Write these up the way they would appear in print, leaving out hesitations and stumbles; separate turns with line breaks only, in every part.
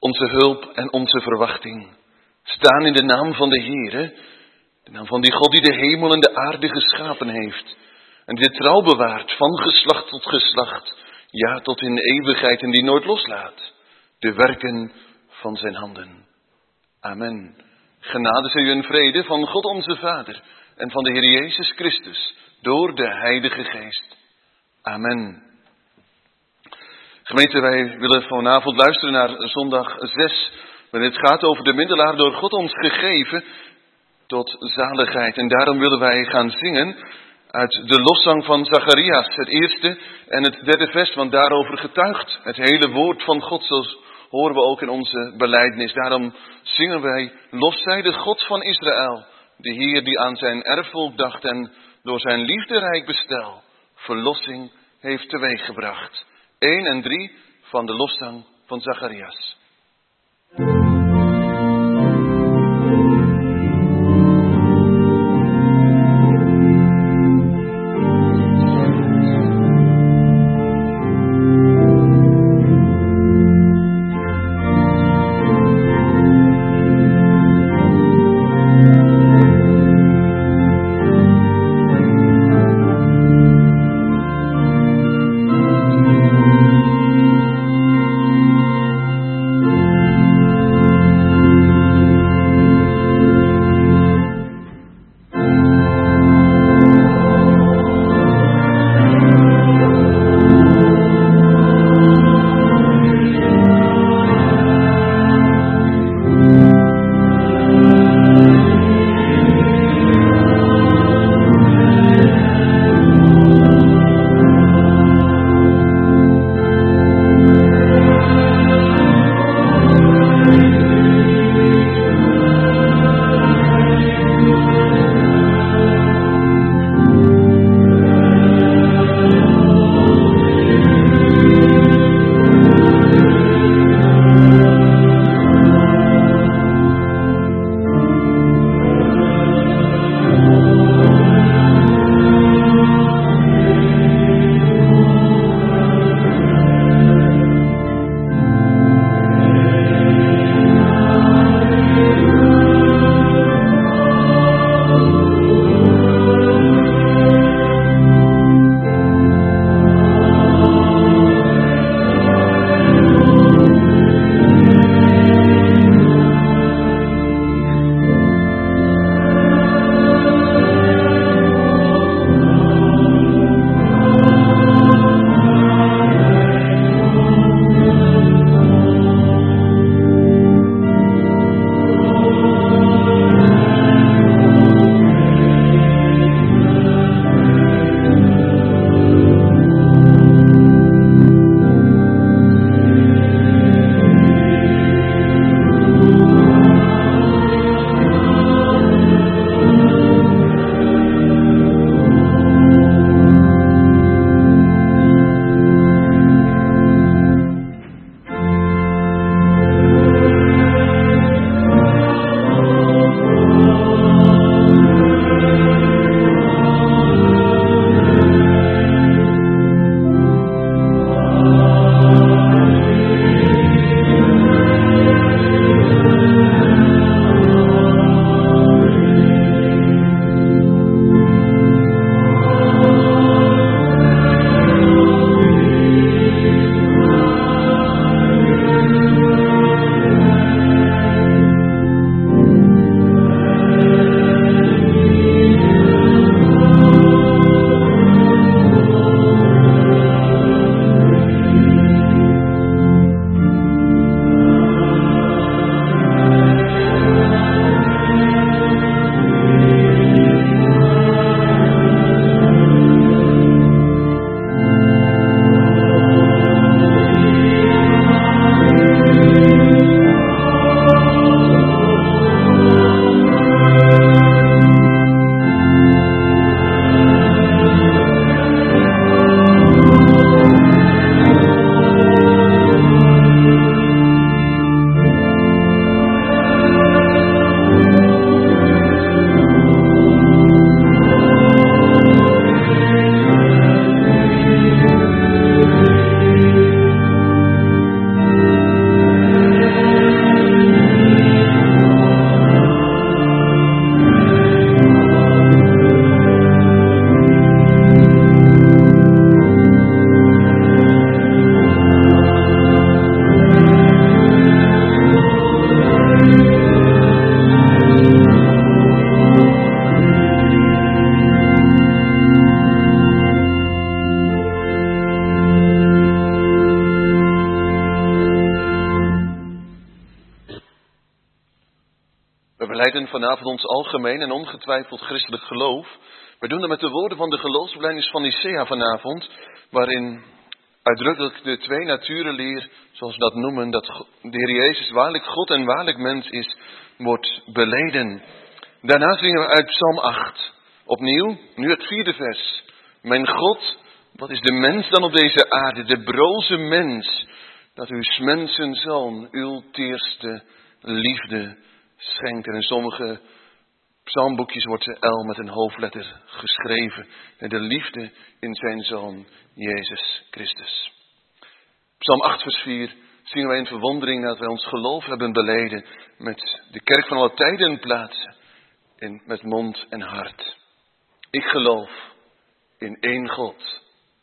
onze hulp en onze verwachting staan in de naam van de Heere, de naam van die God die de hemel en de aarde geschapen heeft en die de trouw bewaart van geslacht tot geslacht, ja tot in de eeuwigheid en die nooit loslaat de werken van zijn handen. Amen. Genade zij u en vrede van God onze Vader en van de Heer Jezus Christus door de Heilige Geest. Amen. Gemeente, wij willen vanavond luisteren naar zondag 6, waarin het gaat over de middelaar door God ons gegeven tot zaligheid. En daarom willen wij gaan zingen uit de loszang van Zacharias, het eerste en het derde vers, want daarover getuigt het hele woord van God, zoals horen we ook in onze belijdenis. Daarom zingen wij, lof zij de God van Israël, de Heer die aan zijn erfvolk dacht en door zijn liefderijk bestel verlossing heeft teweeggebracht. 1 en 3 van de loszang van Zacharias. belijden vanavond ons algemeen en ongetwijfeld christelijk geloof. Wij doen dat met de woorden van de geloofsbelijdenis van Nicea vanavond, waarin uitdrukkelijk de twee naturenleer, zoals we dat noemen, dat de Heer Jezus waarlijk God en waarlijk mens is, wordt beleden. Daarna zingen we uit Psalm 8. Opnieuw, nu het 4e vers. Mijn God, wat is de mens dan op deze aarde, de broze mens, dat uw mensen zoon, uw teerste liefde schenkt. En in sommige psalmboekjes wordt de L met een hoofdletter geschreven. En de liefde in zijn zoon, Jezus Christus. Psalm 8 vers 4 zien wij in verwondering dat wij ons geloof hebben beleden met de kerk van alle tijden en plaatsen. Met mond en hart. Ik geloof in één God,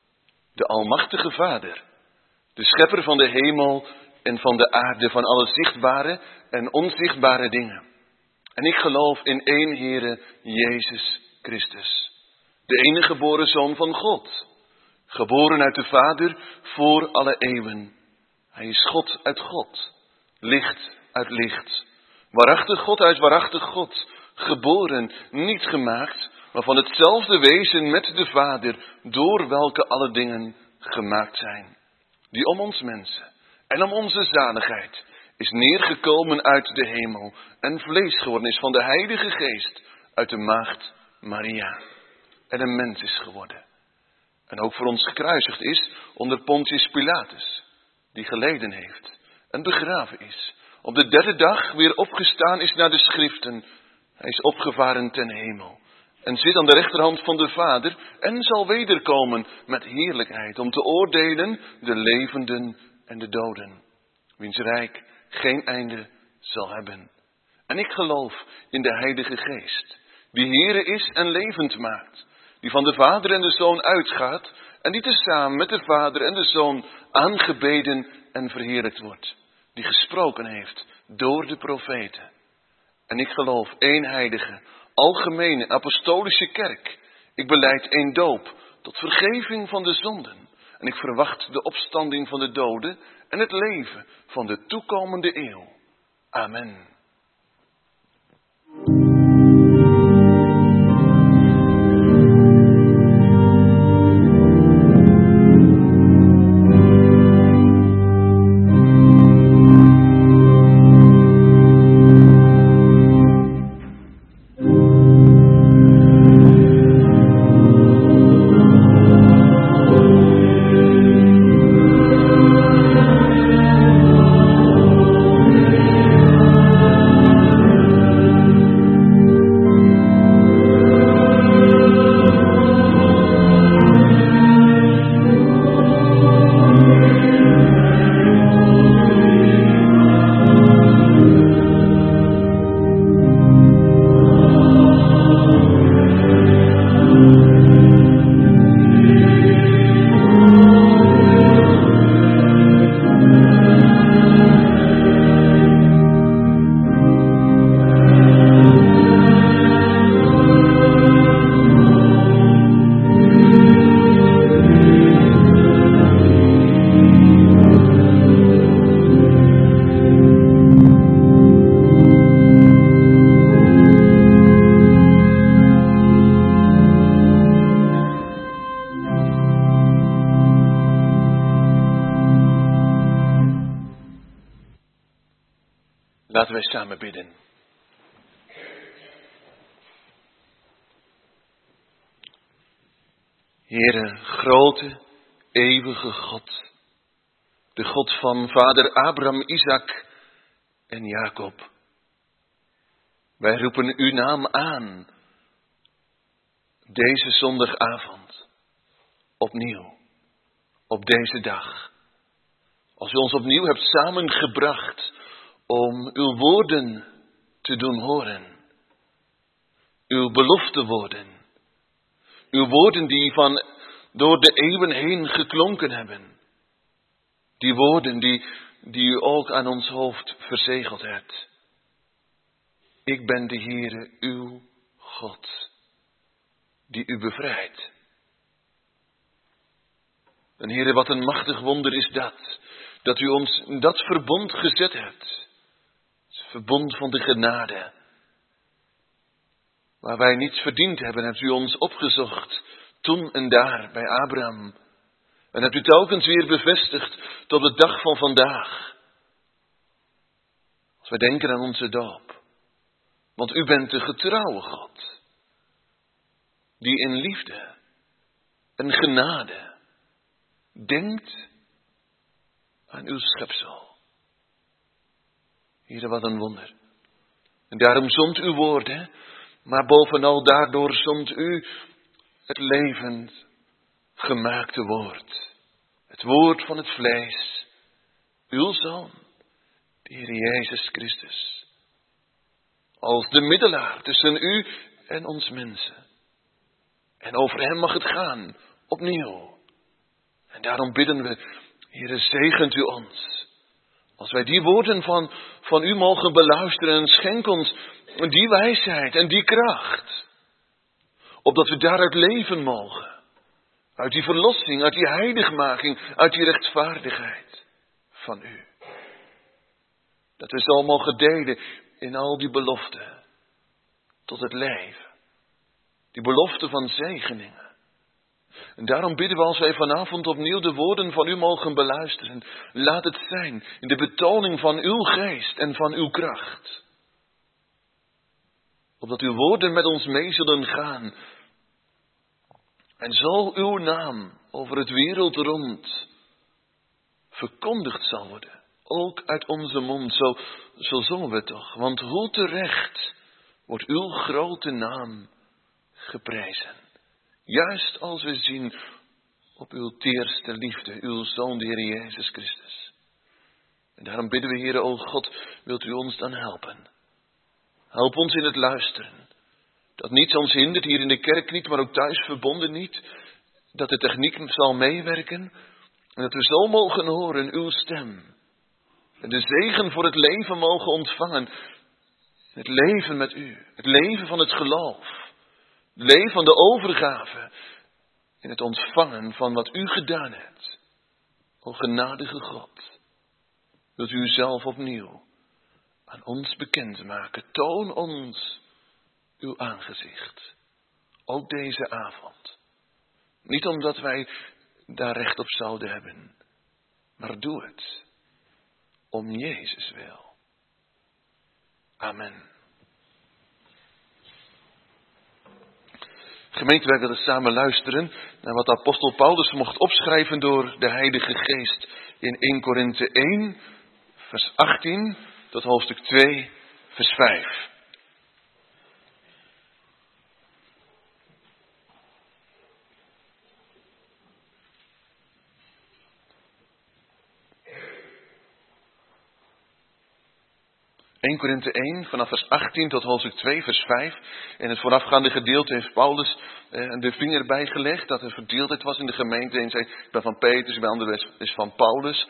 de Almachtige Vader, de Schepper van de hemel en van de aarde, van alle zichtbare en onzichtbare dingen. En ik geloof in één Heere, Jezus Christus, de enige geboren Zoon van God, geboren uit de Vader voor alle eeuwen. Hij is God uit God, licht uit licht, waarachtig God uit waarachtig God, geboren, niet gemaakt, maar van hetzelfde wezen met de Vader, door welke alle dingen gemaakt zijn. Die om ons mensen en om onze zaligheid is neergekomen uit de hemel en vlees geworden is van de Heilige Geest uit de maagd Maria. En een mens is geworden. En ook voor ons gekruisigd is onder Pontius Pilatus, die geleden heeft en begraven is. Op de 3e dag weer opgestaan is naar de schriften. Hij is opgevaren ten hemel en zit aan de rechterhand van de Vader en zal wederkomen met heerlijkheid om te oordelen de levenden en de doden, wiens rijk geen einde zal hebben. En ik geloof in de Heilige Geest, die Heere is en levend maakt, die van de Vader en de Zoon uitgaat en die tezamen met de Vader en de Zoon aangebeden en verheerlijkt wordt, die gesproken heeft door de profeten. En ik geloof één heilige, algemene, apostolische kerk. Ik belijd één doop tot vergeving van de zonden. En ik verwacht de opstanding van de doden en het leven van de toekomende eeuw. Amen. Laten wij samen bidden. Heere, grote, eeuwige God, de God van vader Abraham, Isaac en Jacob. Wij roepen uw naam aan, deze zondagavond, opnieuw, op deze dag. Als u ons opnieuw hebt samengebracht om uw woorden te doen horen. Uw beloftewoorden. Uw woorden die door de eeuwen heen geklonken hebben. Die woorden die u ook aan ons hoofd verzegeld hebt. Ik ben de Heere, uw God, die u bevrijdt. En Heere, wat een machtig wonder is dat u ons in dat verbond gezet hebt. Het verbond van de genade. Waar wij niets verdiend hebben, hebt u ons opgezocht. Toen en daar bij Abraham. En hebt u telkens weer bevestigd tot de dag van vandaag. Als wij denken aan onze doop. Want u bent de getrouwe God. Die in liefde en genade denkt aan uw schepsel. Heere, wat een wonder. En daarom zond uw woord, maar bovenal daardoor zond u het levend gemaakte woord. Het woord van het vlees. Uw Zoon, de Heer Jezus Christus. Als de middelaar tussen u en ons mensen. En over hem mag het gaan, opnieuw. En daarom bidden we, Heere, zegent u ons. Als wij die woorden van u mogen beluisteren en schenk ons die wijsheid en die kracht. Opdat we daaruit leven mogen. Uit die verlossing, uit die heiligmaking, uit die rechtvaardigheid van u. Dat we zo mogen delen in al die beloften tot het leven. Die beloften van zegeningen. En daarom bidden we als wij vanavond opnieuw de woorden van u mogen beluisteren. Laat het zijn in de betoning van uw geest en van uw kracht. Opdat uw woorden met ons mee zullen gaan. En zo uw naam over het wereld rond verkondigd zal worden. Ook uit onze mond, zo zongen we toch. Want hoe terecht wordt uw grote naam geprezen. Juist als we zien op uw teerste liefde, uw Zoon, de Heer Jezus Christus. En daarom bidden we, Heere, o God, wilt u ons dan helpen. Help ons in het luisteren. Dat niets ons hindert, hier in de kerk niet, maar ook thuis verbonden niet. Dat de techniek zal meewerken. En dat we zo mogen horen uw stem. En de zegen voor het leven mogen ontvangen. Het leven met u. Het leven van het geloof. Het leven van de overgave. In het ontvangen van wat u gedaan hebt. O genadige God. Wilt u uzelf opnieuw aan ons bekendmaken. Toon ons uw aangezicht. Ook deze avond. Niet omdat wij daar recht op zouden hebben. Maar doe het. Om Jezus wil. Amen. Gemeente, wij willen samen luisteren naar wat de apostel Paulus mocht opschrijven door de Heilige Geest in 1 Korinthe 1, vers 18 tot hoofdstuk 2, vers 5. ...1 Korinthe 1, vanaf vers 18 tot hoofdstuk 2, vers 5. In het voorafgaande gedeelte heeft Paulus de vinger bijgelegd... dat er verdeeldheid was in de gemeente. Eén zei, ik ben van Petrus, bij anderen is van Paulus.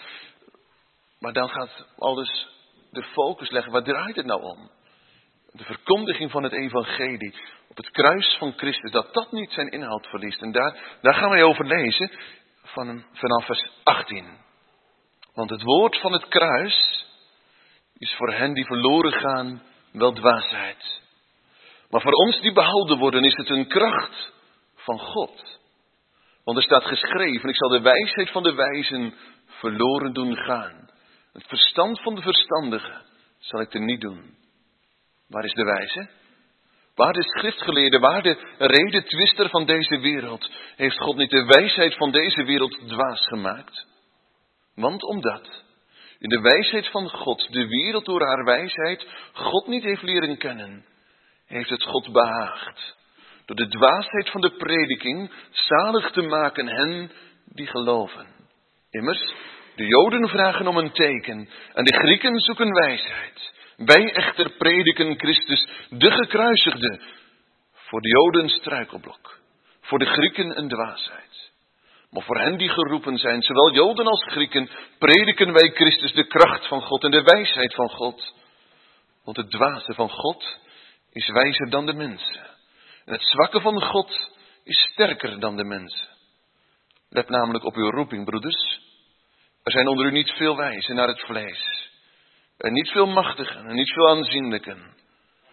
Maar dan gaat Paulus de focus leggen. Waar draait het nou om? De verkondiging van het evangelie. Op het kruis van Christus. Dat niet zijn inhoud verliest. En daar gaan wij over lezen. Vanaf vers 18. Want het woord van het kruis... is voor hen die verloren gaan wel dwaasheid. Maar voor ons die behouden worden is het een kracht van God. Want er staat geschreven, ik zal de wijsheid van de wijzen verloren doen gaan. Het verstand van de verstandigen zal ik er niet doen. Waar is de wijze? Waar de schriftgeleerde, waar de redetwister van deze wereld? Heeft God niet de wijsheid van deze wereld dwaas gemaakt? Want omdat... in de wijsheid van God, de wereld door haar wijsheid God niet heeft leren kennen, heeft het God behaagd. Door de dwaasheid van de prediking zalig te maken hen die geloven. Immers, de Joden vragen om een teken en de Grieken zoeken wijsheid. Wij echter prediken Christus, de gekruisigde, voor de Joden struikelblok, voor de Grieken een dwaasheid. Maar voor hen die geroepen zijn, zowel Joden als Grieken, prediken wij Christus de kracht van God en de wijsheid van God. Want het dwaze van God is wijzer dan de mensen. En het zwakke van God is sterker dan de mensen. Let namelijk op uw roeping, broeders. Er zijn onder u niet veel wijzen naar het vlees. En niet veel machtigen en niet veel aanzienlijken.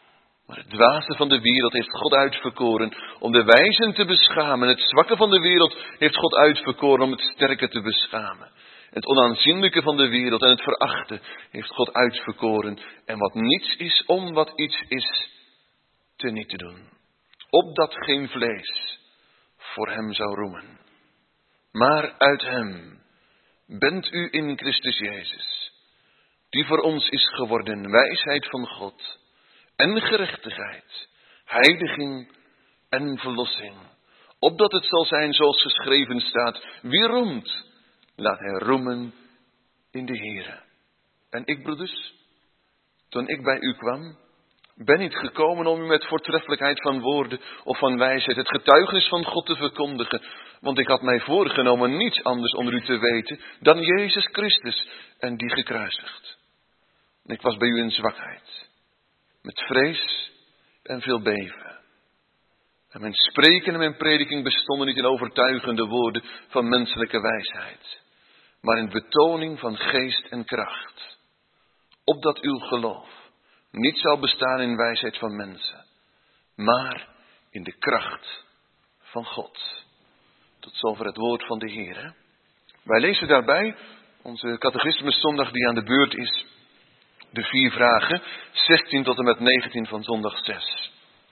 Maar het dwaze van de wereld heeft God uitverkoren om de wijzen te beschamen. Het zwakke van de wereld heeft God uitverkoren om het sterke te beschamen. Het onaanzienlijke van de wereld en het verachte heeft God uitverkoren. En wat niets is om wat iets is te niet te doen. Opdat geen vlees voor hem zou roemen. Maar uit hem bent u in Christus Jezus, die voor ons is geworden wijsheid van God en gerechtigheid, heiliging en verlossing. Opdat het zal zijn zoals geschreven staat, wie roemt, laat hij roemen in de Heere. En ik, broeders, toen ik bij u kwam, ben niet gekomen om u met voortreffelijkheid van woorden of van wijsheid het getuigenis van God te verkondigen. Want ik had mij voorgenomen niets anders onder u te weten dan Jezus Christus en die gekruisigd. En ik was bij u in zwakheid, met vrees en veel beven. En mijn spreken en mijn prediking bestonden niet in overtuigende woorden van menselijke wijsheid, maar in betoning van geest en kracht. Opdat uw geloof niet zou bestaan in wijsheid van mensen, maar in de kracht van God. Tot zover het woord van de Heer. Hè? Wij lezen daarbij onze catechismus zondag die aan de beurt is. De 4 vragen, 16 tot en met 19 van zondag 6.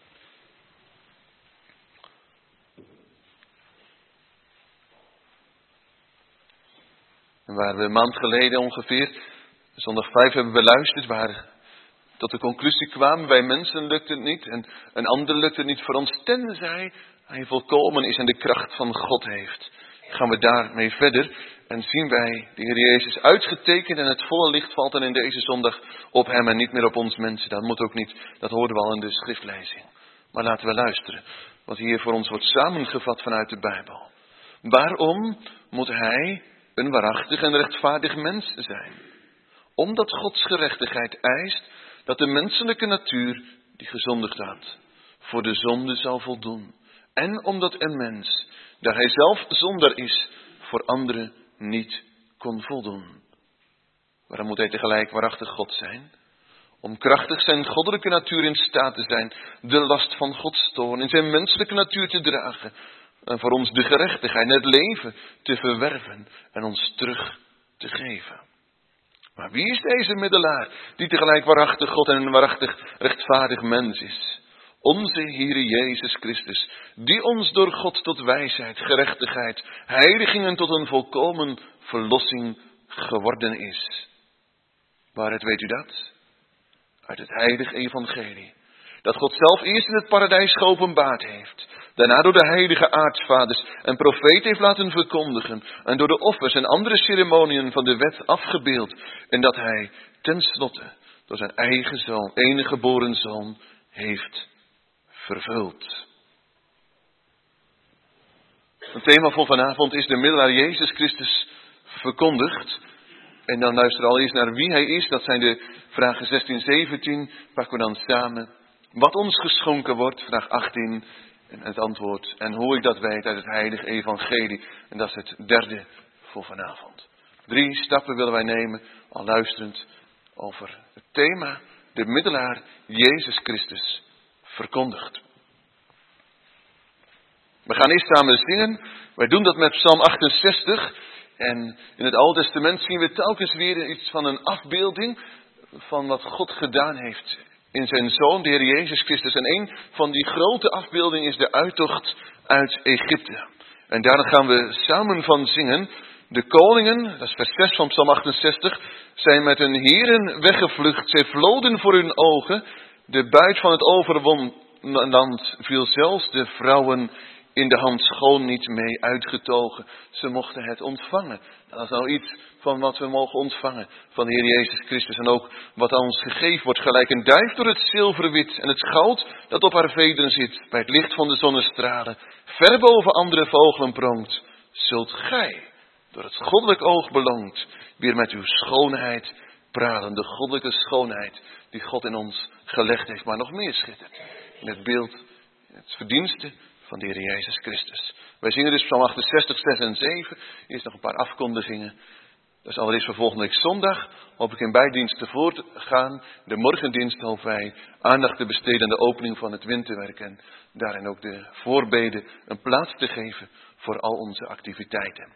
En waar we een maand geleden ongeveer, zondag 5 hebben beluisterd, waar tot de conclusie kwamen, bij mensen lukt het niet en een ander lukt het niet voor ons, tenzij hij volkomen is en de kracht van God heeft. Gaan we daarmee verder en zien wij de Heer Jezus uitgetekend en het volle licht valt dan in deze zondag op hem en niet meer op ons mensen. Dat moet ook niet, dat hoorden we al in de schriftlezing. Maar laten we luisteren wat hier voor ons wordt samengevat vanuit de Bijbel. Waarom moet hij een waarachtig en rechtvaardig mens zijn? Omdat Gods gerechtigheid eist dat de menselijke natuur, die gezondigd had, voor de zonde zal voldoen. En omdat een mens, daar hij zelf zondaar is, voor anderen niet kon voldoen. Waarom moet hij tegelijk waarachtig God zijn? Om krachtig zijn goddelijke natuur in staat te zijn, de last van Gods toorn in zijn menselijke natuur te dragen. En voor ons de gerechtigheid en het leven te verwerven en ons terug te geven. Maar wie is deze middelaar, die tegelijk waarachtig God en een waarachtig rechtvaardig mens is? Onze Heere Jezus Christus, die ons door God tot wijsheid, gerechtigheid, heiliging en tot een volkomen verlossing geworden is. Waaruit weet u dat? Uit het heilige evangelie. Dat God zelf eerst in het paradijs geopenbaard heeft. Daarna door de heilige aartsvaders en profeten heeft laten verkondigen. En door de offers en andere ceremoniën van de wet afgebeeld. En dat hij tenslotte door zijn eigen zoon, enige geboren zoon, heeft vervuld. Het thema van vanavond is de middelaar Jezus Christus verkondigd. En dan luisteren we al eerst naar wie hij is. Dat zijn de vragen 16, 17. Pakken we dan samen. Wat ons geschonken wordt, vraag 18. En het antwoord. En hoe ik dat weet uit het heilige evangelie. En dat is het derde voor vanavond. 3 stappen willen wij nemen, al luisterend over het thema. De middelaar Jezus Christus verkondigd. We gaan eerst samen zingen. Wij doen dat met Psalm 68. En in het Oude Testament zien we telkens weer iets van een afbeelding van wat God gedaan heeft in zijn Zoon, de Heer Jezus Christus. En een van die grote afbeeldingen is de uittocht uit Egypte. En daar gaan we samen van zingen. De koningen, dat is vers 6 van Psalm 68, zijn met hun heren weggevlucht. Zij vloden voor hun ogen. De buit van het overwonnen land viel zelfs de vrouwen in de hand schoon niet mee uitgetogen. Ze mochten het ontvangen. Dat is nou iets van wat we mogen ontvangen van de Heer Jezus Christus. En ook wat aan ons gegeven wordt, gelijk een duif door het zilverwit en het goud dat op haar vederen zit, bij het licht van de zonnestralen, ver boven andere vogelen pronkt, zult gij, door het goddelijk oog beloond, weer met uw schoonheid pralen. De goddelijke schoonheid die God in ons gelegd heeft, maar nog meer schittert. In het beeld, het verdienste van de Heer Jezus Christus. Wij zingen dus Psalm 68, 6 en 7. Eerst nog een paar afkondigingen. Dat is allereerst voor volgende week zondag. Hoop ik in bijdiensten voor te gaan. De morgendienst hopen wij aandacht te besteden aan de opening van het winterwerk. En daarin ook de voorbeden een plaats te geven voor al onze activiteiten.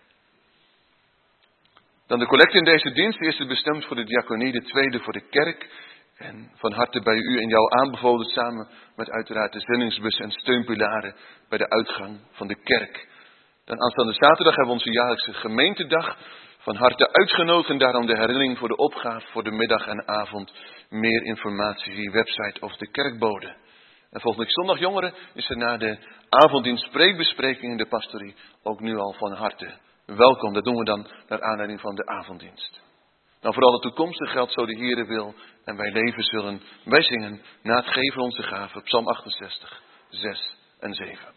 Dan de collecte in deze dienst. De eerste bestemd voor de diaconie, de tweede voor de kerk. En van harte bij u en jou aanbevolen samen met uiteraard de zendingsbus en steunpilaren bij de uitgang van de kerk. Dan aanstaande zaterdag hebben we onze jaarlijkse gemeentedag. Van harte uitgenodigd en daarom de herinnering voor de opgave voor de middag en avond. Meer informatie via website of de kerkbode. En volgende week zondag jongeren is er na de avonddienst spreekbespreking in de pastorie ook nu al van harte welkom. Dat doen we dan naar aanleiding van de avonddienst. Nou, voor alle toekomstig geldt zo de Heere wil en wij leven zullen. Wij zingen na het geven onze gaven, Psalm 68, 6 en 7.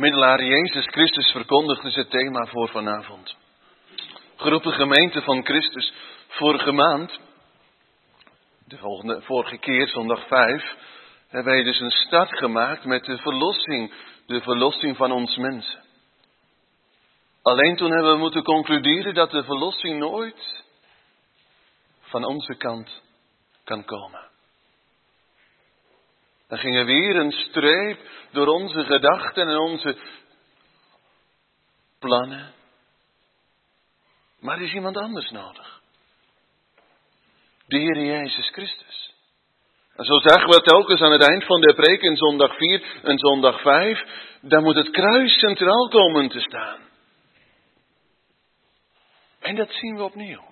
middelaar Jezus Christus verkondigt is het thema voor vanavond. Geroepen gemeente van Christus. Vorige maand, vorige keer, zondag 5, hebben wij dus een start gemaakt met de verlossing van ons mensen. Alleen toen hebben we moeten concluderen dat de verlossing nooit van onze kant kan komen. Dan ging er weer een streep door onze gedachten en onze plannen. Maar er is iemand anders nodig. De Heer Jezus Christus. En zo zagen we telkens aan het eind van de preek in zondag 4 en zondag 5. Daar moet het kruis centraal komen te staan. En dat zien we opnieuw.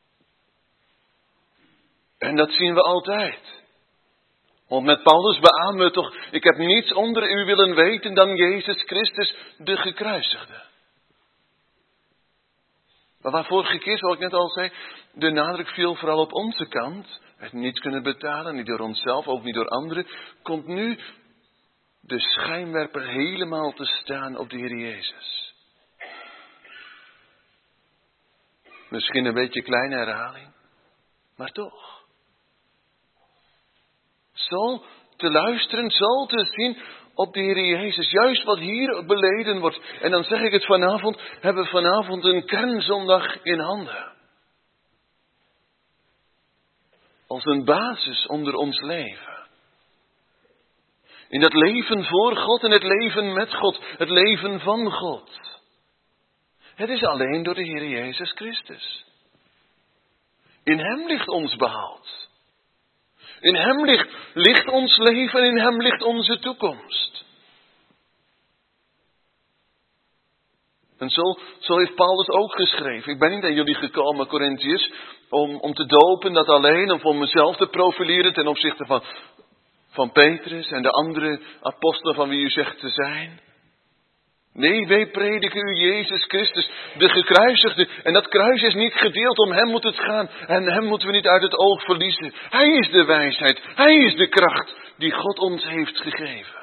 En dat zien we altijd. Want met Paulus beamen we toch, ik heb niets onder u willen weten dan Jezus Christus, de gekruisigde. Maar waar vorige keer, zoals ik net al zei, de nadruk viel vooral op onze kant. Het niet kunnen betalen, niet door onszelf, ook niet door anderen. Komt nu de schijnwerper helemaal te staan op de Heer Jezus. Misschien een beetje kleine herhaling, maar toch. Zo te luisteren, zo te zien op de Heer Jezus. Juist wat hier beleden wordt. En dan zeg ik het vanavond, hebben we vanavond een kernzondag in handen. Als een basis onder ons leven. In dat leven voor God en het leven met God. Het leven van God. Het is alleen door de Heer Jezus Christus. In Hem ligt ons behoud. In Hem ligt ons leven en in Hem ligt onze toekomst. En zo heeft Paulus ook geschreven. Ik ben niet aan jullie gekomen, Korintiërs, om te dopen, dat alleen, om voor mezelf te profileren ten opzichte van Petrus en de andere apostelen van wie u zegt te zijn. Nee, wij prediken u Jezus Christus, de gekruisigde. En dat kruis is niet gedeeld, om Hem moet het gaan. En Hem moeten we niet uit het oog verliezen. Hij is de wijsheid, Hij is de kracht die God ons heeft gegeven.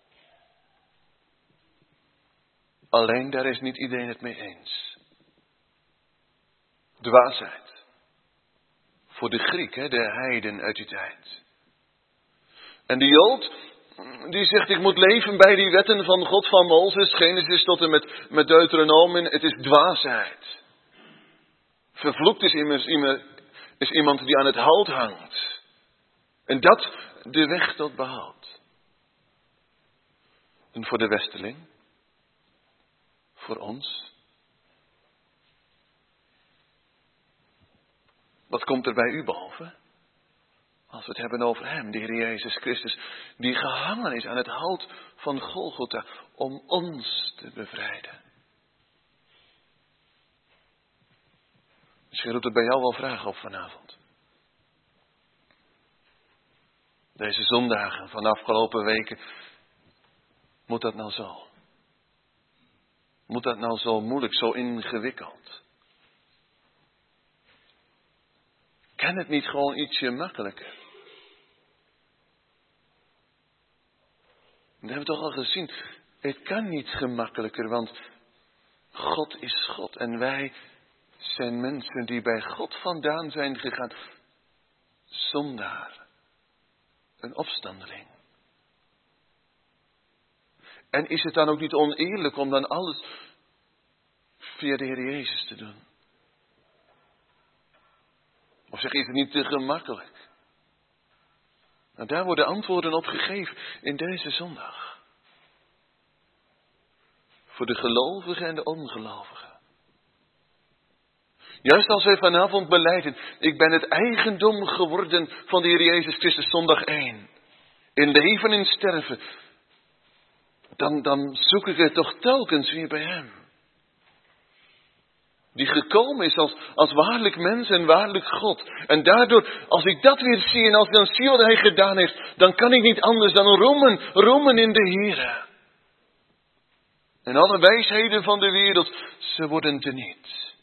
Alleen daar is niet iedereen het mee eens. Dwaasheid. Voor de Griek, de heiden uit die tijd. En de Jood, die zegt, ik moet leven bij die wetten van God van Mozes, Genesis tot en met Deuteronomium. Het is dwaasheid. Vervloekt is iemand die aan het hout hangt. En dat de weg tot behoud. En voor de westerling, voor ons, wat komt er bij u boven? Als we het hebben over Hem, de Heer Jezus Christus, die gehangen is aan het hout van Golgotha om ons te bevrijden. Misschien roept het bij jou wel vragen op vanavond. Deze zondagen van de afgelopen weken, moet dat nou zo? Moet dat nou zo moeilijk, zo ingewikkeld? Kan het niet gewoon ietsje makkelijker? Dat hebben we toch al gezien. Het kan niet gemakkelijker, want God is God. En wij zijn mensen die bij God vandaan zijn gegaan. Zondaar. Een opstandeling. En is het dan ook niet oneerlijk om dan alles via de Heer Jezus te doen? Of zeg, is het niet te gemakkelijk? Nou, daar worden antwoorden op gegeven in deze zondag. Voor de gelovigen en de ongelovigen. Juist als wij vanavond belijden, ik ben het eigendom geworden van de Heer Jezus Christus, zondag 1. In leven en in sterven. Dan zoek ik het toch telkens weer bij Hem. Die gekomen is als waarlijk mens en waarlijk God. En daardoor, als ik dat weer zie en als ik dan zie wat Hij gedaan heeft, dan kan ik niet anders dan roemen in de Heere. En alle wijsheden van de wereld, ze worden teniet.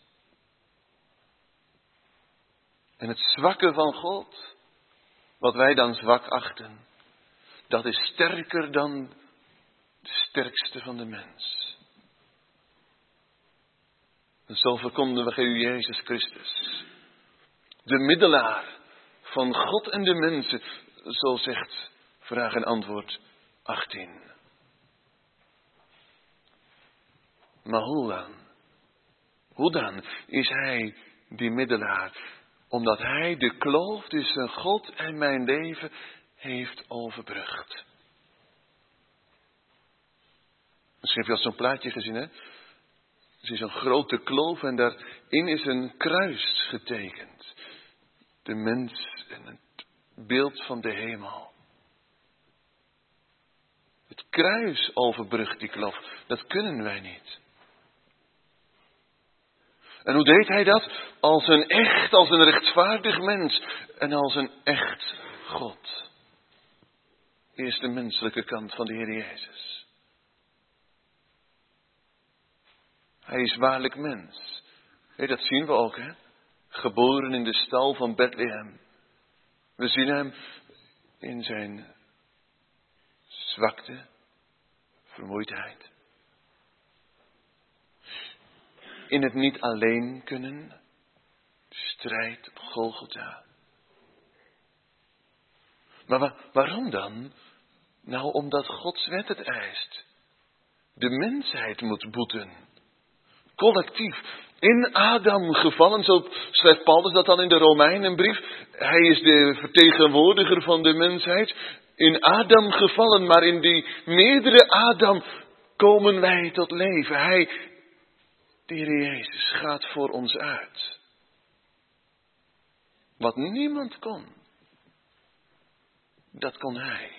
En het zwakke van God, wat wij dan zwak achten, dat is sterker dan De sterkste van de mens. En zo verkondigen we u Jezus Christus. De middelaar van God en de mensen. Zo zegt vraag en antwoord 18. Maar hoe dan? Hoe dan is hij die middelaar? Omdat hij de kloof tussen God en mijn leven heeft overbrugd. Misschien heb je al zo'n plaatje gezien, hè? Er is een grote kloof en daarin is een kruis getekend. De mens en het beeld van de hemel. Het kruis overbrugt die kloof. Dat kunnen wij niet. En hoe deed hij dat? Als een rechtvaardig mens en als een echt God. Eerst de menselijke kant van de Heer Jezus. Hij is waarlijk mens. Dat zien we ook, hè? Geboren in de stal van Bethlehem. We zien hem in zijn zwakte, vermoeidheid. In het niet alleen kunnen, strijd op Golgotha. Maar waarom dan? Nou, omdat Gods wet het eist. De mensheid moet boeten. Collectief. In Adam gevallen, zo schrijft Paulus dat dan in de Romeinenbrief. Hij is de vertegenwoordiger van de mensheid. In Adam gevallen, maar in die meerdere Adam komen wij tot leven. Hij, de Heer Jezus, gaat voor ons uit. Wat niemand kon, dat kon hij.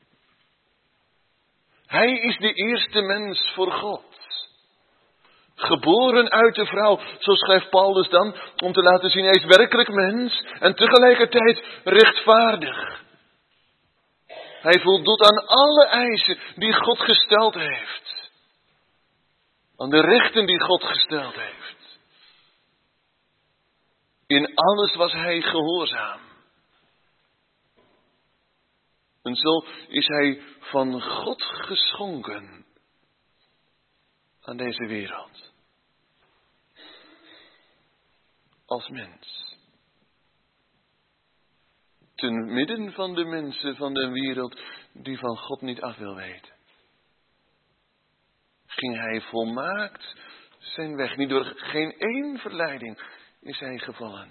Hij is de eerste mens voor God. Geboren uit de vrouw, zo schrijft Paulus dan, om te laten zien, hij is werkelijk mens en tegelijkertijd rechtvaardig. Hij voldoet aan alle eisen die God gesteld heeft. Aan de rechten die God gesteld heeft. In alles was hij gehoorzaam. En zo is hij van God geschonken aan deze wereld. Als mens. Te midden van de mensen van de wereld die van God niet af wil weten. Ging hij volmaakt zijn weg. Niet door geen één verleiding is hij gevallen.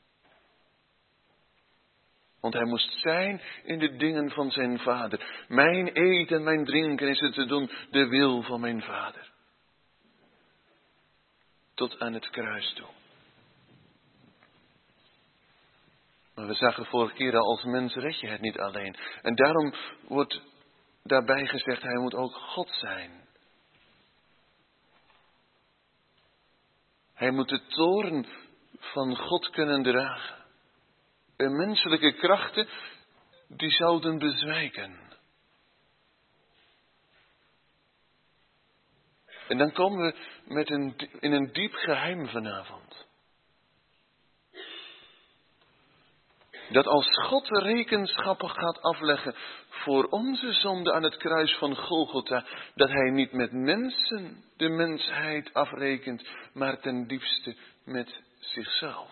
Want hij moest zijn in de dingen van zijn vader. Mijn eten en mijn drinken is het te doen de wil van mijn vader. Tot aan het kruis toe. Maar we zagen vorige keer al, als mens red je het niet alleen. En daarom wordt daarbij gezegd, hij moet ook God zijn. Hij moet de toorn van God kunnen dragen. En menselijke krachten, die zouden bezwijken. En dan komen we in een diep geheim vanavond. Dat als God rekenschappen gaat afleggen voor onze zonde aan het kruis van Golgotha, dat hij niet met mensen de mensheid afrekent, maar ten diepste met zichzelf.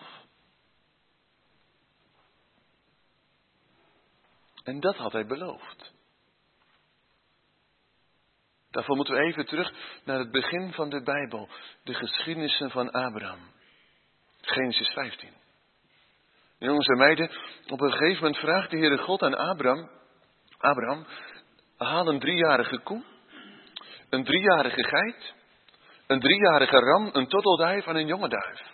En dat had hij beloofd. Daarvoor moeten we even terug naar het begin van de Bijbel, de geschiedenissen van Abraham. Genesis 15. Jongens en meiden, op een gegeven moment vraagt de Heere God aan Abraham, haal een 3-jarige koe, een 3-jarige geit, een 3-jarige ram, een tortelduif en een jonge duif.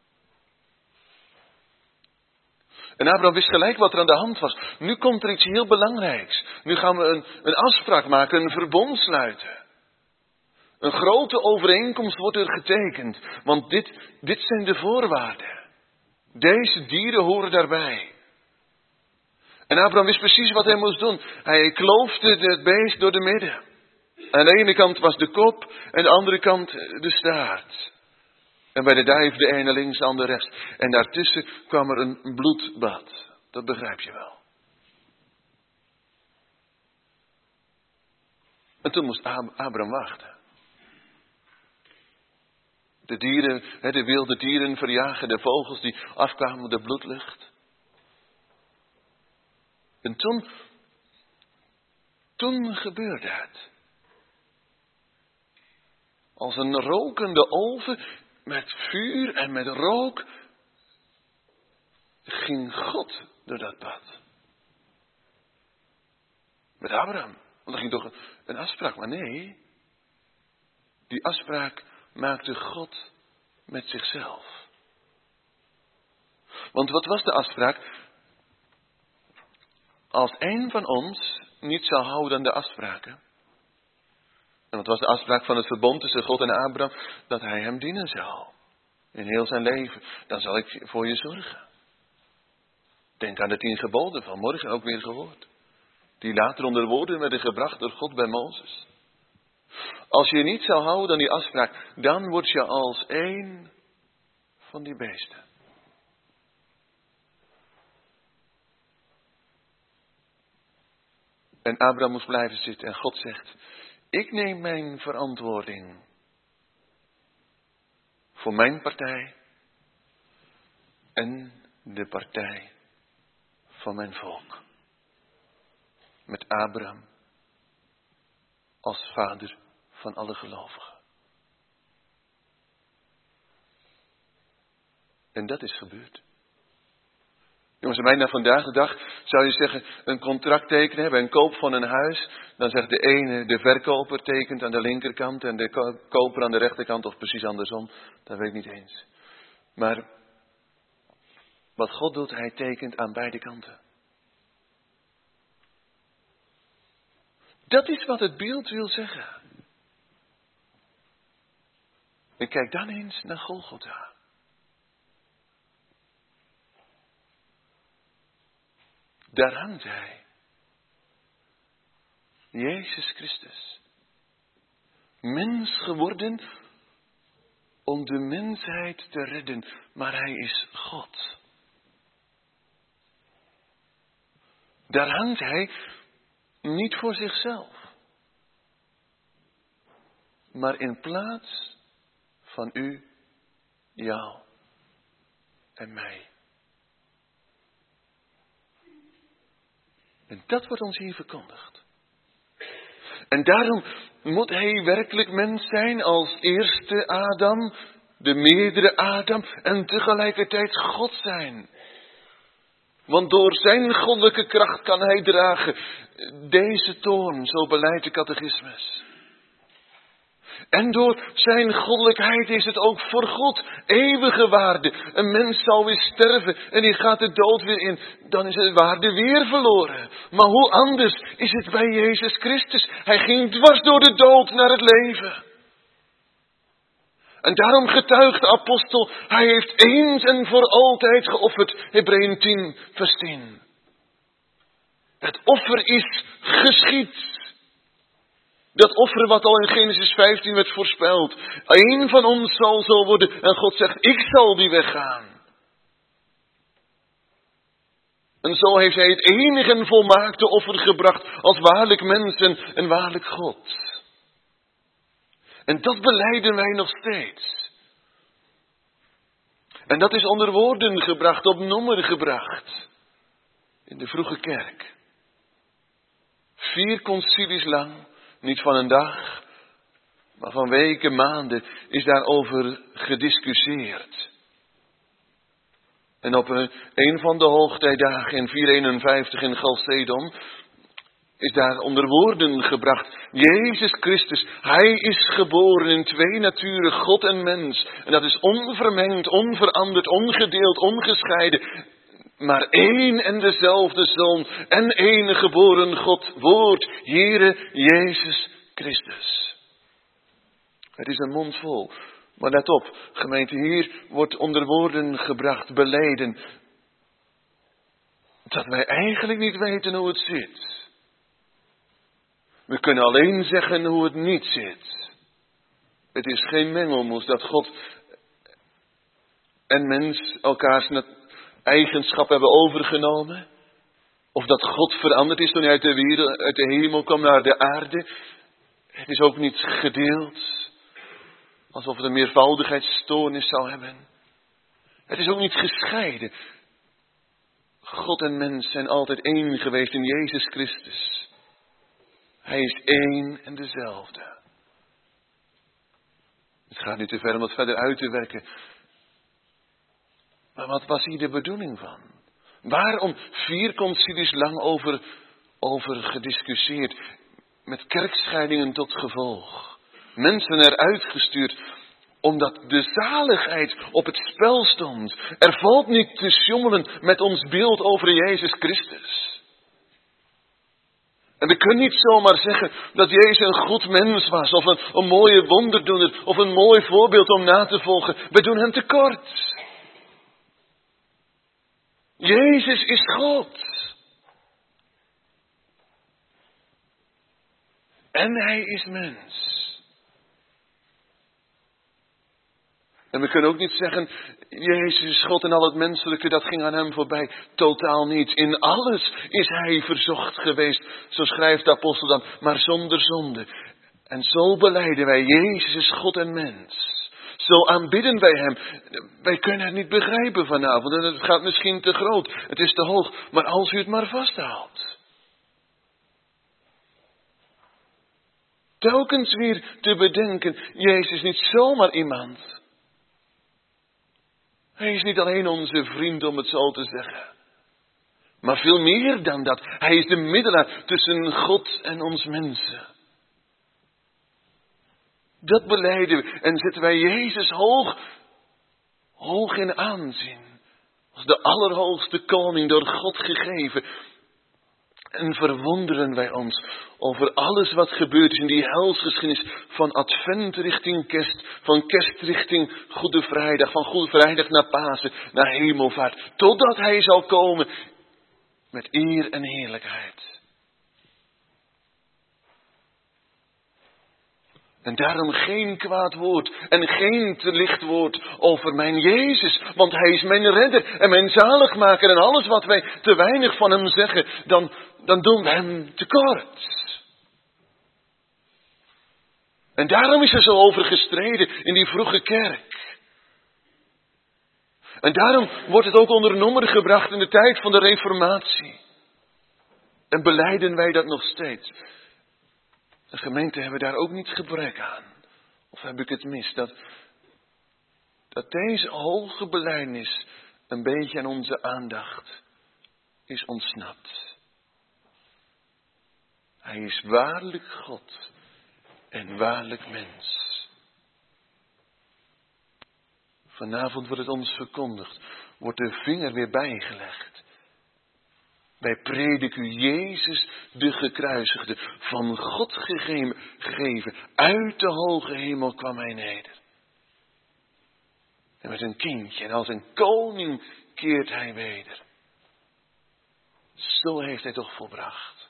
En Abraham wist gelijk wat er aan de hand was. Nu komt er iets heel belangrijks. Nu gaan we een afspraak maken, een verbond sluiten. Een grote overeenkomst wordt er getekend. Want dit zijn de voorwaarden. Deze dieren horen daarbij. En Abraham wist precies wat hij moest doen. Hij kloofde het beest door de midden. Aan de ene kant was de kop en aan de andere kant de staart. En bij de duif de ene links, de andere rechts. En daartussen kwam er een bloedbad. Dat begrijp je wel. En toen moest Abraham wachten. De dieren, de wilde dieren verjagen, de vogels die afkwamen op de bloedlucht. En toen gebeurde het. Als een rokende oven met vuur en met rook ging God door dat pad. Met Abraham. Want er ging toch een afspraak. Maar nee, die afspraak maakte God met zichzelf. Want wat was de afspraak? Als één van ons niet zou houden aan de afspraken. En wat was de afspraak van het verbond tussen God en Abraham? Dat hij hem dienen zou. In heel zijn leven. Dan zal ik voor je zorgen. Denk aan de 10 geboden van morgen ook weer gehoord. Die later onder woorden werden gebracht door God bij Mozes. Als je niet zou houden aan die afspraak, dan word je als één van die beesten. En Abraham moest blijven zitten en God zegt, ik neem mijn verantwoording voor mijn partij en de partij van mijn volk. Met Abraham als vader van alle gelovigen. En dat is gebeurd. Jongens, bij mij vandaag de dag zou je zeggen, een contract tekenen bij een koop van een huis. Dan zegt de ene, de verkoper tekent aan de linkerkant en de koper aan de rechterkant, of precies andersom. Dat weet ik niet eens. Maar wat God doet, hij tekent aan beide kanten. Dat is wat het beeld wil zeggen. En kijk dan eens naar Golgotha. Daar hangt hij. Jezus Christus. Mens geworden om de mensheid te redden. Maar hij is God. Daar hangt hij niet voor zichzelf. Maar in plaats van u, jou en mij. En dat wordt ons hier verkondigd. En daarom moet hij werkelijk mens zijn als eerste Adam, de meerdere Adam en tegelijkertijd God zijn. Want door zijn goddelijke kracht kan hij dragen deze toorn, zo beleidt de catechismus. En door zijn goddelijkheid is het ook voor God eeuwige waarde. Een mens zal weer sterven en die gaat de dood weer in. Dan is de waarde weer verloren. Maar hoe anders is het bij Jezus Christus? Hij ging dwars door de dood naar het leven. En daarom getuigt de apostel, hij heeft eens en voor altijd geofferd. Hebreeën 10 vers 10. Het offer is geschied. Dat offer wat al in Genesis 15 werd voorspeld. Eén van ons zal zo worden. En God zegt, ik zal die weg gaan. En zo heeft hij het enige en volmaakte offer gebracht. Als waarlijk mensen en waarlijk God. En dat belijden wij nog steeds. En dat is onder woorden gebracht, op nommer gebracht. In de vroege kerk. 4 concilies lang. Niet van een dag, maar van weken, maanden is daarover gediscussieerd. En op een van de hoogtijdagen in 451 in Chalcedon is daar onder woorden gebracht. Jezus Christus, hij is geboren in 2 naturen, God en mens. En dat is onvermengd, onveranderd, ongedeeld, ongescheiden. Maar één en dezelfde Zoon en één geboren God, Woord, Heere Jezus Christus. Het is een mond vol. Maar let op, gemeente, hier wordt onder woorden gebracht, beleden, dat wij eigenlijk niet weten hoe het zit. We kunnen alleen zeggen hoe het niet zit. Het is geen mengelmoes dat God en mens elkaars eigenschap hebben overgenomen. Of dat God veranderd is toen hij uit de hemel kwam naar de aarde. Het is ook niet gedeeld, alsof het een meervoudigheidsstoornis zou hebben. Het is ook niet gescheiden. God en mens zijn altijd één geweest in Jezus Christus. Hij is één en dezelfde. Het gaat nu te ver om dat verder uit te werken. Maar wat was hier de bedoeling van? Waarom 4 concilies lang over gediscussieerd, met kerkscheidingen tot gevolg? Mensen eruit gestuurd, omdat de zaligheid op het spel stond. Er valt niet te sjoemelen met ons beeld over Jezus Christus. En we kunnen niet zomaar zeggen dat Jezus een goed mens was, of een mooie wonderdoener, of een mooi voorbeeld om na te volgen. We doen hem tekort. Jezus is God. En hij is mens. En we kunnen ook niet zeggen, Jezus is God en al het menselijke, dat ging aan hem voorbij. Totaal niet. In alles is hij verzocht geweest, zo schrijft de apostel dan, maar zonder zonde. En zo belijden wij, Jezus is God en mens. Zo aanbidden wij hem. Wij kunnen het niet begrijpen vanavond en het gaat misschien te groot. Het is te hoog, maar als u het maar vasthoudt. Telkens weer te bedenken, Jezus is niet zomaar iemand. Hij is niet alleen onze vriend, om het zo te zeggen. Maar veel meer dan dat. Hij is de middelaar tussen God en ons mensen. Dat belijden we en zetten wij Jezus hoog in aanzien. Als de allerhoogste koning door God gegeven. En verwonderen wij ons over alles wat gebeurd is in die helsgeschiedenis van Advent richting Kerst, van Kerst richting Goede Vrijdag, van Goede Vrijdag naar Pasen, naar Hemelvaart, totdat hij zal komen met eer en heerlijkheid. En daarom geen kwaad woord en geen te licht woord over mijn Jezus. Want hij is mijn redder en mijn zaligmaker. En alles wat wij te weinig van hem zeggen, dan doen we hem tekort. En daarom is er zo over gestreden in die vroege kerk. En daarom wordt het ook onder nommer gebracht in de tijd van de Reformatie. En belijden wij dat nog steeds. De gemeente hebben daar ook niet gebrek aan. Of heb ik het mis? Dat deze hoge belijdenis een beetje aan onze aandacht is ontsnapt. Hij is waarlijk God en waarlijk mens. Vanavond wordt het ons verkondigd. Wordt de vinger weer bijgelegd. Wij prediken u Jezus de gekruisigde, van God gegeven, uit de hoge hemel kwam hij neder. En met een kindje en als een koning keert hij weder. Zo heeft hij toch volbracht.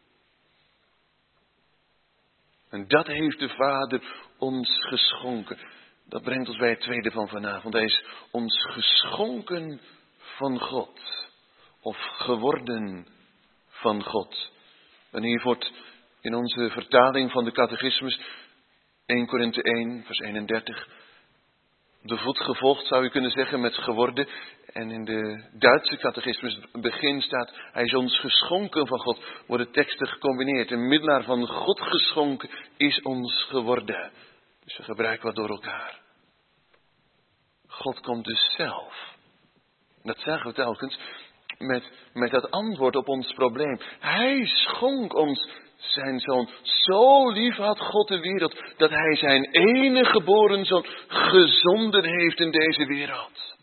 En dat heeft de Vader ons geschonken. Dat brengt ons bij het tweede van vanavond. Hij is ons geschonken van God. Of geworden van God. En hier wordt in onze vertaling van de catechismus 1 Korinthe 1 vers 31 de voet gevolgd, zou je kunnen zeggen, met geworden. En in de Duitse catechismus begin staat, hij is ons geschonken van God. Worden teksten gecombineerd. Een middelaar van God geschonken is ons geworden. Dus we gebruiken wat door elkaar. God komt dus zelf. Dat zagen we telkens. Met dat antwoord op ons probleem. Hij schonk ons zijn zoon. Zo lief had God de wereld, dat hij zijn enige geboren zoon gezonden heeft in deze wereld.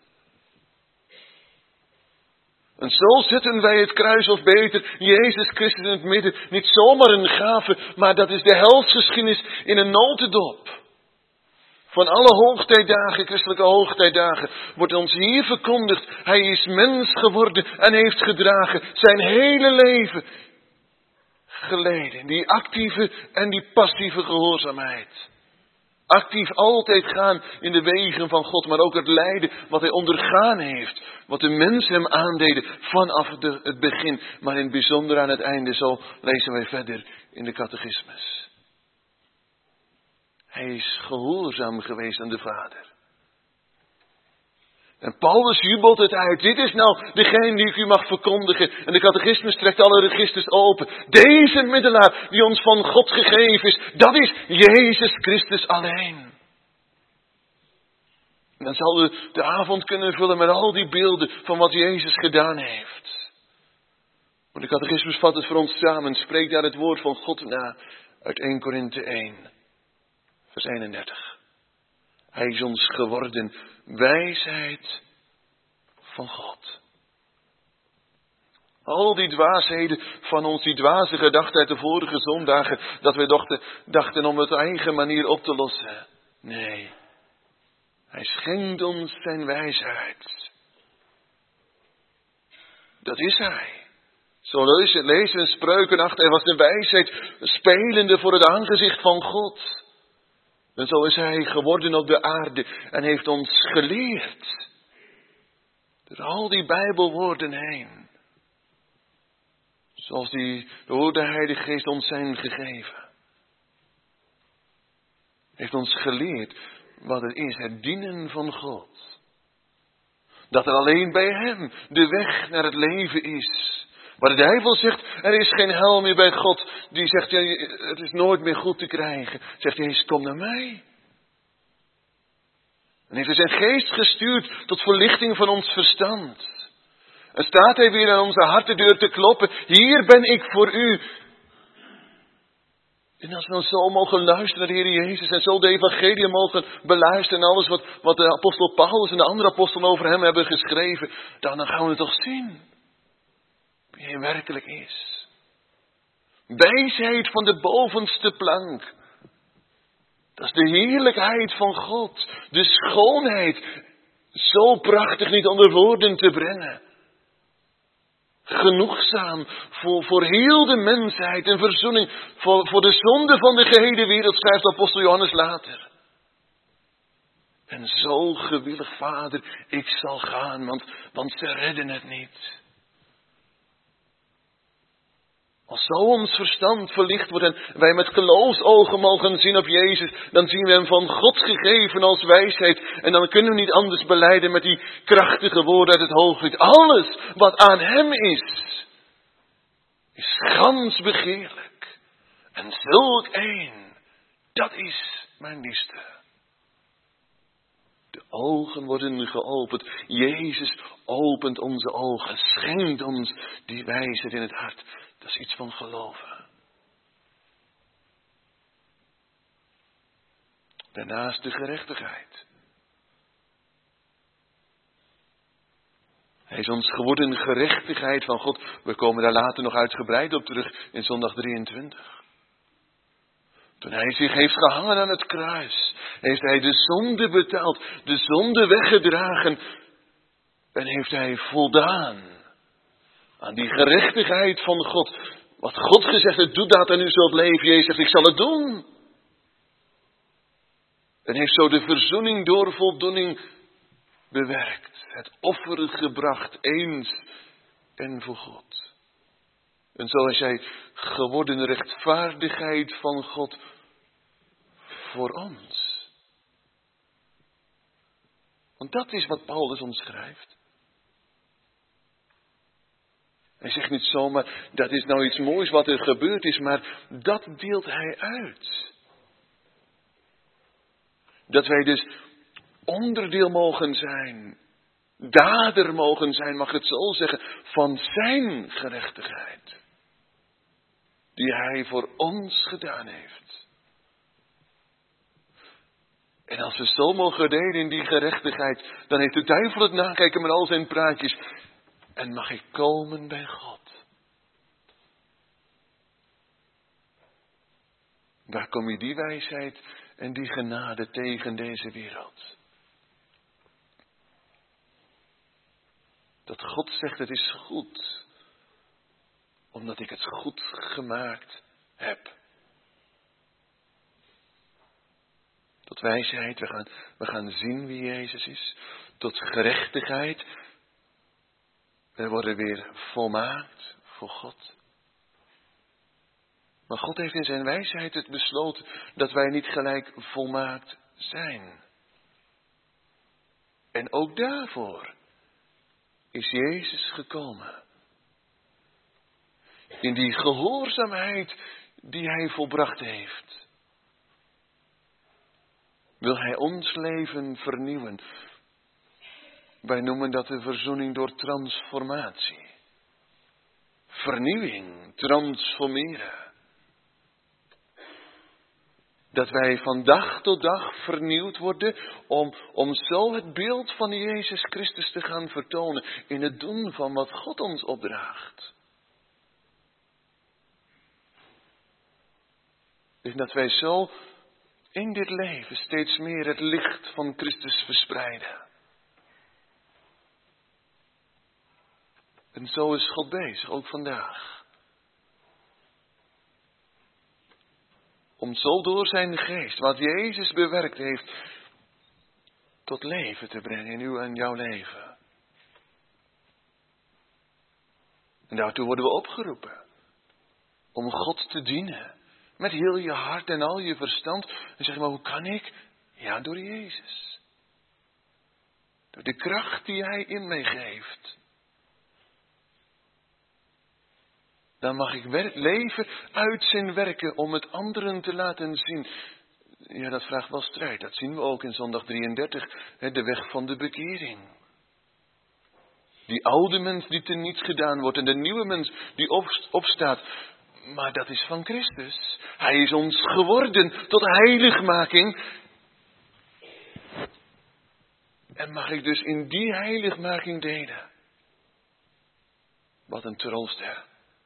En zo zetten wij het kruis, of beter, Jezus Christus in het midden. Niet zomaar een gave, maar dat is de helsgeschiedenis in een notendop. Van alle hoogtijdagen, christelijke hoogtijdagen, wordt ons hier verkondigd. Hij is mens geworden en heeft gedragen zijn hele leven geleden. Die actieve en die passieve gehoorzaamheid. Actief altijd gaan in de wegen van God, maar ook het lijden wat hij ondergaan heeft. Wat de mens hem aandeden vanaf het begin, maar in het bijzonder aan het einde. Zo lezen wij verder in de catechismus. Hij is gehoorzaam geweest aan de Vader. En Paulus jubelt het uit. Dit is nou degene die ik u mag verkondigen. En de catechismus trekt alle registers open. Deze middelaar die ons van God gegeven is, dat is Jezus Christus alleen. En dan zal u de avond kunnen vullen met al die beelden van wat Jezus gedaan heeft. Maar de catechismus vat het voor ons samen. Spreekt daar het woord van God na uit 1 Korinthe 1, vers 31. Hij is ons geworden wijsheid van God. Al die dwaasheden van ons, die dwaze gedachten uit de vorige zondagen, dat wij dachten om het eigen manier op te lossen. Nee, hij schenkt ons zijn wijsheid. Dat is hij. Zo lezen in Spreuken 8, hij was de wijsheid spelende voor het aangezicht van God. En zo is hij geworden op de aarde en heeft ons geleerd. Door al die Bijbelwoorden heen. Zoals die door de Heilige Geest ons zijn gegeven. Heeft ons geleerd wat het is, het dienen van God. Dat er alleen bij hem de weg naar het leven is. Maar de duivel zegt, er is geen hel meer bij God. Die zegt, ja, het is nooit meer goed te krijgen. Zegt Jezus, kom naar mij. En heeft hij zijn geest gestuurd tot verlichting van ons verstand. En staat hij weer aan onze hartendeur te kloppen. Hier ben ik voor u. En als we dan zo mogen luisteren naar de Heer Jezus en zo de evangelie mogen beluisteren en alles wat de apostel Paulus en de andere apostelen over hem hebben geschreven, dan gaan we het toch zien wie hij werkelijk is. Wijsheid van de bovenste plank. Dat is de heerlijkheid van God. De schoonheid. Zo prachtig niet onder woorden te brengen. Genoegzaam voor heel de mensheid. En verzoening voor de zonde van de gehele wereld, schrijft apostel Johannes later. En zo gewillig Vader, ik zal gaan, want ze redden het niet. Als zo ons verstand verlicht wordt en wij met geloofsogen mogen zien op Jezus, dan zien we hem van God gegeven als wijsheid. En dan kunnen we niet anders belijden met die krachtige woorden uit het Hooglied. Alles wat aan hem is gans begeerlijk. En zulk één, dat is mijn liefste. De ogen worden geopend. Jezus opent onze ogen, schenkt ons die wijsheid in het hart. Dat is iets van geloven. Daarnaast de gerechtigheid. Hij is ons geworden gerechtigheid van God. We komen daar later nog uitgebreid op terug in zondag 23. Toen hij zich heeft gehangen aan het kruis, heeft hij de zonde betaald, de zonde weggedragen en heeft hij voldaan aan die gerechtigheid van God. Wat God gezegd heeft, doe dat en u zult leven. Jezus zegt, ik zal het doen. En heeft zo de verzoening door voldoening bewerkt. Het offer gebracht, eens en voor God. En zo is hij geworden rechtvaardigheid van God voor ons. Want dat is wat Paulus omschrijft. Hij zegt niet zomaar, dat is nou iets moois wat er gebeurd is, maar dat deelt hij uit. Dat wij dus onderdeel mogen zijn, dader mogen zijn, mag ik het zo zeggen, van zijn gerechtigheid. Die hij voor ons gedaan heeft. En als we zo mogen delen in die gerechtigheid, dan heeft de duivel het nakijken met al zijn praatjes. En mag ik komen bij God. Waar kom je die wijsheid en die genade tegen deze wereld? Dat God zegt het is goed. Omdat ik het goed gemaakt heb. Tot wijsheid, we gaan zien wie Jezus is. Tot gerechtigheid. We worden weer volmaakt voor God. Maar God heeft in zijn wijsheid het besloten dat wij niet gelijk volmaakt zijn. En ook daarvoor is Jezus gekomen. In die gehoorzaamheid die hij volbracht heeft, wil hij ons leven vernieuwen. Wij noemen dat de verzoening door transformatie. Vernieuwing, transformeren. Dat wij van dag tot dag vernieuwd worden om zo het beeld van Jezus Christus te gaan vertonen in het doen van wat God ons opdraagt. En dat wij zo in dit leven steeds meer het licht van Christus verspreiden. En zo is God bezig, ook vandaag. Om zo door zijn geest, wat Jezus bewerkt heeft, tot leven te brengen in uw en jouw leven. En daartoe worden we opgeroepen. Om God te dienen. Met heel je hart en al je verstand. En zeg maar, hoe kan ik? Ja, door Jezus. Door de kracht die hij in mij geeft. Dan mag ik leven uit zijn werken om het anderen te laten zien. Ja, dat vraagt wel strijd. Dat zien we ook in zondag 33. De weg van de bekering. Die oude mens die teniet gedaan wordt en de nieuwe mens die opstaat. Maar dat is van Christus. Hij is ons geworden tot heiligmaking. En mag ik dus in die heiligmaking delen. Wat een troost, hè.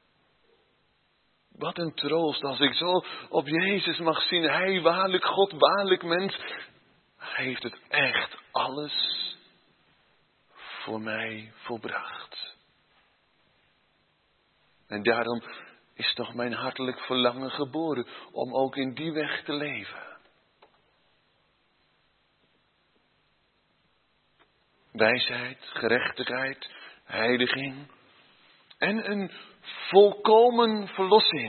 Wat een troost als ik zo op Jezus mag zien. Hij, waarlijk God, waarlijk mens. Hij heeft het echt alles voor mij volbracht. En daarom is toch mijn hartelijk verlangen geboren om ook in die weg te leven. Wijsheid, gerechtigheid, heiliging en een volkomen verlossing.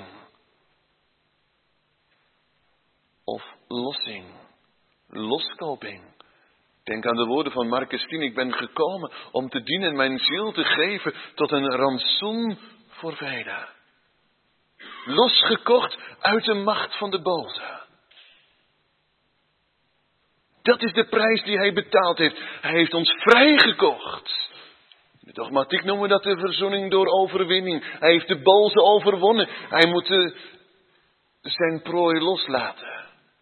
Of lossing, loskoping. Denk aan de woorden van Marcus 10. Ik ben gekomen om te dienen en mijn ziel te geven tot een rantsoen voor velen. Losgekocht uit de macht van de boze. Dat is de prijs die hij betaald heeft. Hij heeft ons vrijgekocht. In de dogmatiek noemen we dat de verzoening door overwinning. Hij heeft de boze overwonnen. Hij moet zijn prooi loslaten.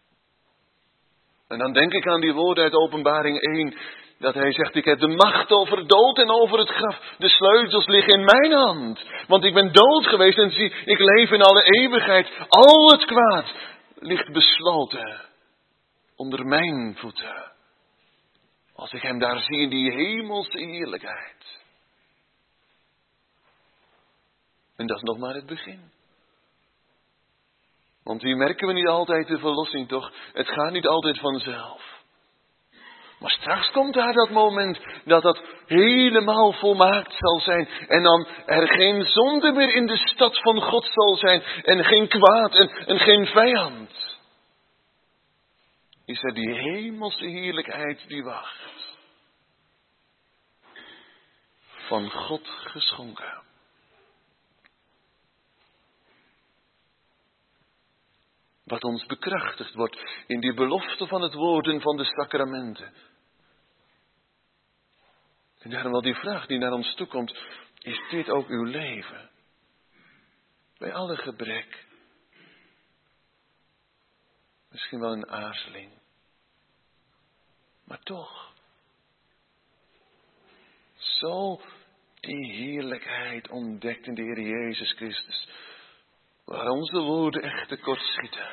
En dan denk ik aan die woorden uit Openbaring 1. Dat hij zegt, ik heb de macht over dood en over het graf. De sleutels liggen in mijn hand. Want ik ben dood geweest en zie, ik leef in alle eeuwigheid. Al het kwaad ligt besloten onder mijn voeten. Als ik hem daar zie in die hemelse heerlijkheid. En dat is nog maar het begin. Want hier merken we niet altijd de verlossing toch? Het gaat niet altijd vanzelf. Maar straks komt daar dat moment dat dat helemaal volmaakt zal zijn. En dan er geen zonde meer in de stad van God zal zijn. En geen kwaad en geen vijand. Is er die hemelse heerlijkheid die wacht. Van God geschonken. Wat ons bekrachtigd wordt in die belofte van het woorden van de sacramenten. En daarom wel die vraag die naar ons toe komt. Is dit ook uw leven? Bij alle gebrek. Misschien wel een aarzeling. Maar toch. Zo die heerlijkheid ontdekt in de Heer Jezus Christus. Waar onze woorden echt tekort schieten.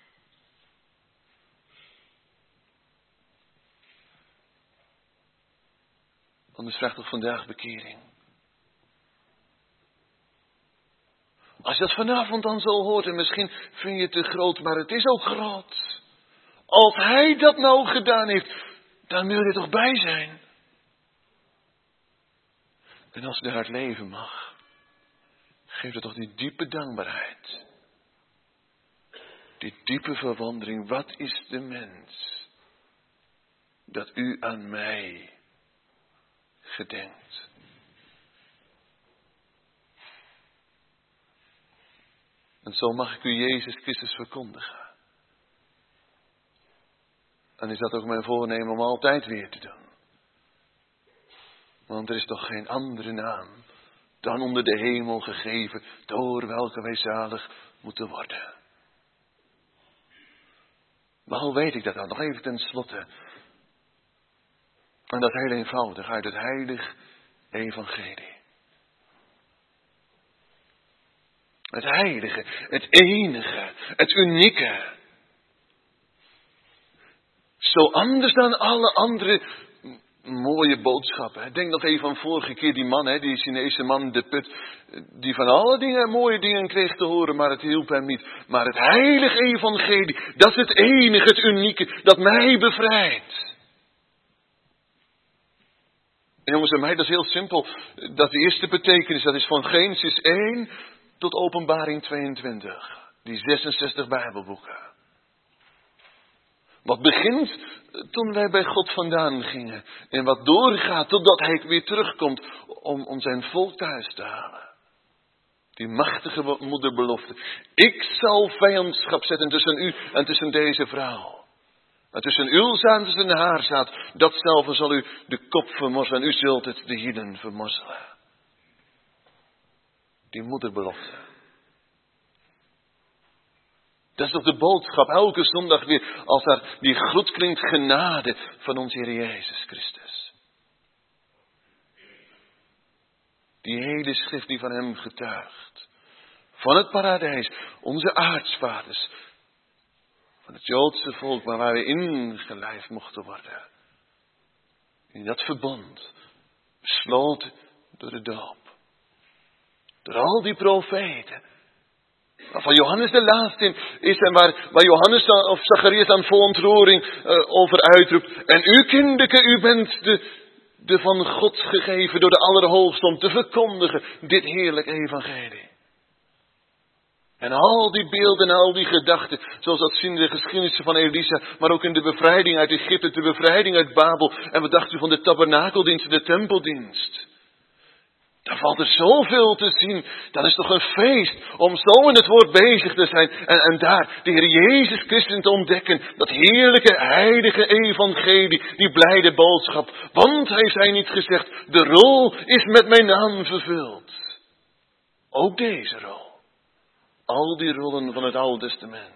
Anders vraagt toch vandaag bekering. Als je dat vanavond dan zo hoort en misschien vind je het te groot, maar het is ook groot. Als hij dat nou gedaan heeft, dan wil je toch bij zijn. En als je daar het leven mag, geef er toch die diepe dankbaarheid. Die diepe verwondering, wat is de mens dat u aan mij gedenkt? En zo mag ik u Jezus Christus verkondigen. En is dat ook mijn voornemen om altijd weer te doen. Want er is toch geen andere naam dan onder de hemel gegeven, door welke wij zalig moeten worden. Maar hoe weet ik dat dan? Nog even ten slotte. En dat heel eenvoudig uit het heilig evangelie. Het heilige, het enige, het unieke. Zo anders dan alle andere mooie boodschappen. Denk nog even aan vorige keer die man, die Chinese man, de put, die van alle dingen mooie dingen kreeg te horen, maar het hielp hem niet. Maar het heilige evangelie, dat is het enige, het unieke, dat mij bevrijdt. En jongens en meiden, dat is heel simpel. Dat de eerste betekenis, dat is van Genesis 1 tot Openbaring 22. Die 66 Bijbelboeken. Wat begint toen wij bij God vandaan gingen. En wat doorgaat totdat Hij weer terugkomt om zijn volk thuis te halen. Die machtige moederbelofte. Ik zal vijandschap zetten tussen u en tussen deze vrouw. En tussen uw zaad en tussen haar zaad. Datzelfde zal u de kop vermorzelen en u zult het de hielen vermorzelen. Die moederbelofte. Dat is toch de boodschap elke zondag weer als daar die groet klinkt, genade van onze Heer Jezus Christus. Die hele schrift die van hem getuigt. Van het paradijs, onze aartsvaders. Van het Joodse volk waar we ingelijfd mochten worden. In dat verbond, besloten door de doop. Door al die profeten. Waarvan Johannes de laatste is en waar Johannes of Zacharias aan vol ontroering over uitroept. En u kinderen, u bent de van God gegeven door de Allerhoogste om te verkondigen dit heerlijk evangelie. En al die beelden en al die gedachten, zoals dat zien in de geschiedenissen van Elisa, maar ook in de bevrijding uit Egypte, de bevrijding uit Babel. En wat dacht u van de tabernakeldienst en de tempeldienst? Daar valt er zoveel te zien. Dat is toch een feest om zo in het woord bezig te zijn. En daar de Heer Jezus Christus te ontdekken. Dat heerlijke, heilige evangelie. Die blijde boodschap. Want heeft Hij niet gezegd, de rol is met mijn naam vervuld. Ook deze rol. Al die rollen van het Oude Testament.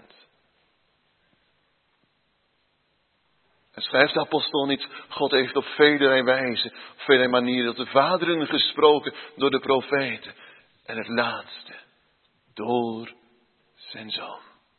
En schrijft de apostel niet, God heeft op vele wijzen, op vele manieren tot de vaderen gesproken door de profeten. En het laatste, door zijn Zoon.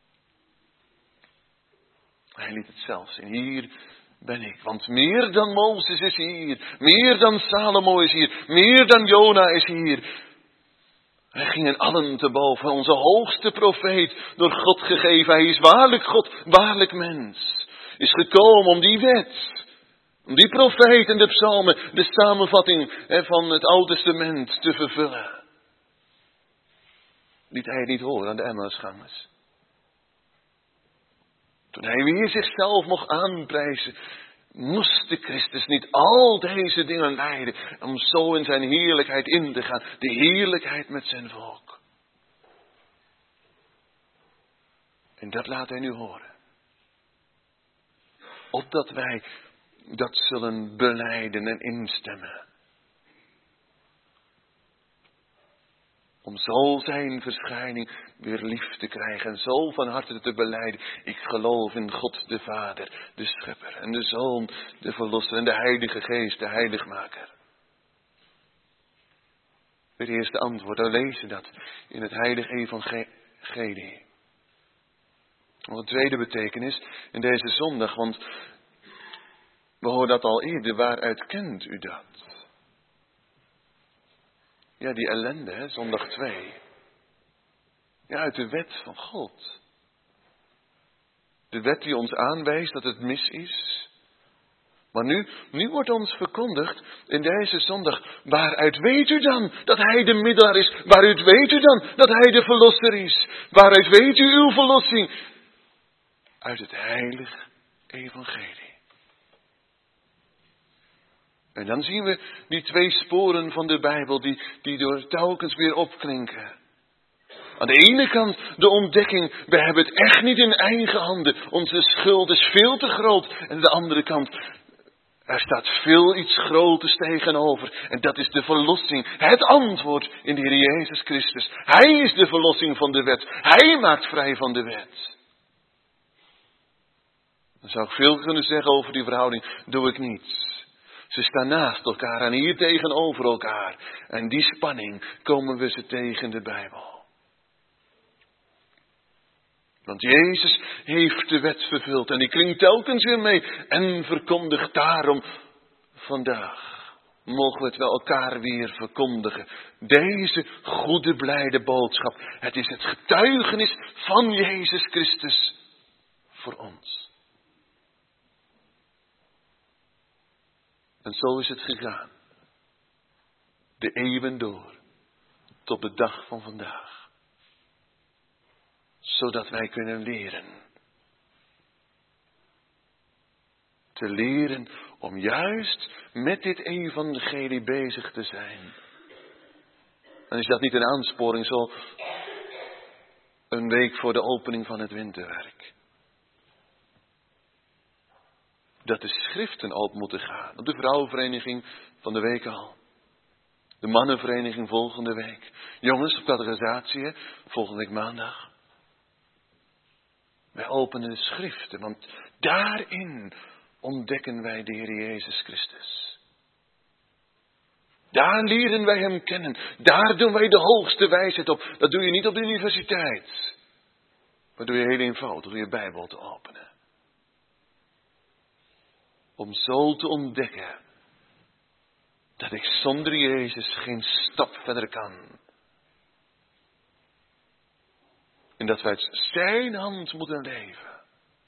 Hij liet het zelf zien, hier ben ik. Want meer dan Mozes is hier, meer dan Salomo is hier, meer dan Jona is hier. Wij gingen allen te boven, onze hoogste profeet, door God gegeven. Hij is waarlijk God, waarlijk mens. Is gekomen om die wet, om die profeet en de psalmen, de samenvatting van het Oude Testament te vervullen. Liet hij het niet horen aan de Emmausgangers. Toen hij weer zichzelf mocht aanprijzen, moest de Christus niet al deze dingen lijden om zo in zijn heerlijkheid in te gaan. De heerlijkheid met zijn volk. En dat laat hij nu horen. Opdat wij dat zullen belijden en instemmen. Om zo zijn verschijning weer lief te krijgen en zo van harte te belijden. Ik geloof in God de Vader, de Schepper en de Zoon, de Verlosser en de Heilige Geest, de Heiligmaker. Het eerste antwoord, dan lezen dat in het heilige evangelie. De tweede betekenis in deze zondag, want we hoorden dat al eerder, waaruit kent u dat? Ja, die ellende, zondag 2. Ja, uit de wet van God. De wet die ons aanwijst dat het mis is. Maar nu wordt ons verkondigd in deze zondag, waaruit weet u dan dat Hij de middelaar is? Waaruit weet u dan dat Hij de Verlosser is? Waaruit weet u uw verlossing? uit het heilig evangelie. En dan zien we die twee sporen van de Bijbel die door telkens weer opklinken. Aan de ene kant de ontdekking, we hebben het echt niet in eigen handen. Onze schuld is veel te groot. En aan de andere kant, er staat veel iets groters tegenover. En dat is de verlossing. Het antwoord in de Heer Jezus Christus. Hij is de verlossing van de wet. Hij maakt vrij van de wet. Dan zou ik veel kunnen zeggen over die verhouding. Doe ik niet. Ze staan naast elkaar en hier tegenover elkaar. En die spanning komen we ze tegen in de Bijbel. Want Jezus heeft de wet vervuld en die klinkt telkens weer mee en verkondigt daarom vandaag. Mogen we het wel elkaar weer verkondigen. Deze goede blijde boodschap. Het is het getuigenis van Jezus Christus voor ons. En zo is het gegaan. De eeuwen door. Tot de dag van vandaag. Zodat wij kunnen leren. Te leren om juist met dit evangelie bezig te zijn. En is dat niet een aansporing zo een week voor de opening van het winterwerk? Dat de schriften open moeten gaan. Op de vrouwenvereniging van de week al. De mannenvereniging volgende week. Jongens op catechisatie volgende week maandag. Wij openen de schriften, want daarin ontdekken wij de Heer Jezus Christus. Daar leren wij Hem kennen. Daar doen wij de hoogste wijsheid op. Dat doe je niet op de universiteit. Maar doe je heel eenvoudig, door je Bijbel te openen. Om zo te ontdekken dat ik zonder Jezus geen stap verder kan. En dat wij uit zijn hand moeten leven.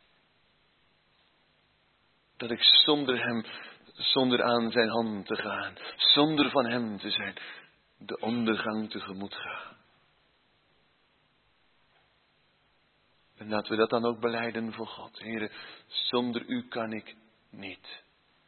Dat ik zonder Hem, zonder aan zijn hand te gaan, zonder van Hem te zijn, de ondergang tegemoet ga. En laten we dat dan ook belijden voor God. Heere, zonder U kan ik niet.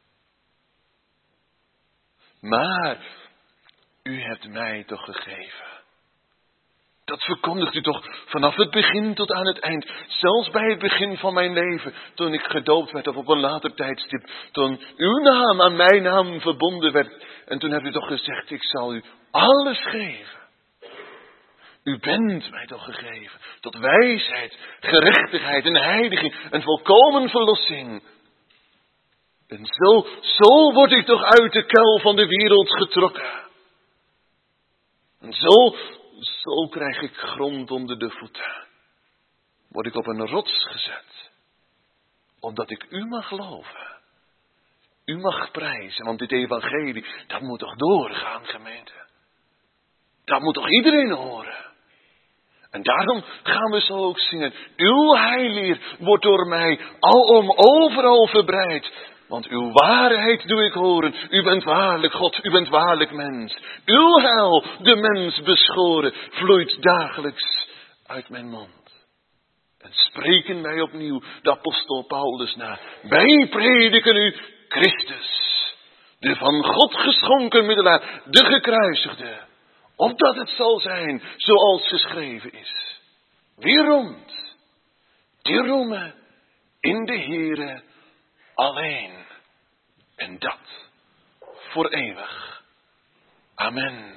Maar U hebt mij toch gegeven. Dat verkondigt U toch vanaf het begin tot aan het eind. Zelfs bij het begin van mijn leven. Toen ik gedoopt werd of op een later tijdstip. Toen uw naam aan mijn naam verbonden werd. En toen hebt U toch gezegd, ik zal U alles geven. U bent mij toch gegeven. Tot wijsheid, gerechtigheid en heiliging. Een volkomen verlossing. En zo word ik toch uit de kuil van de wereld getrokken. En zo krijg ik grond onder de voeten. Word ik op een rots gezet. Omdat ik U mag geloven. U mag prijzen. Want dit evangelie, dat moet toch doorgaan, gemeente. Dat moet toch iedereen horen. En daarom gaan we zo ook zingen. Uw heilleer wordt door mij alom overal verbreid. Want uw waarheid doe ik horen. U bent waarlijk God, u bent waarlijk mens. Uw heil, de mens beschoren, vloeit dagelijks uit mijn mond. En spreken wij opnieuw de apostel Paulus na. Wij prediken u Christus, de van God geschonken middelaar, de gekruisigde. Opdat het zal zijn zoals geschreven is. Wie roemt, die roemen in de Heere alleen. En dat voor eeuwig. Amen.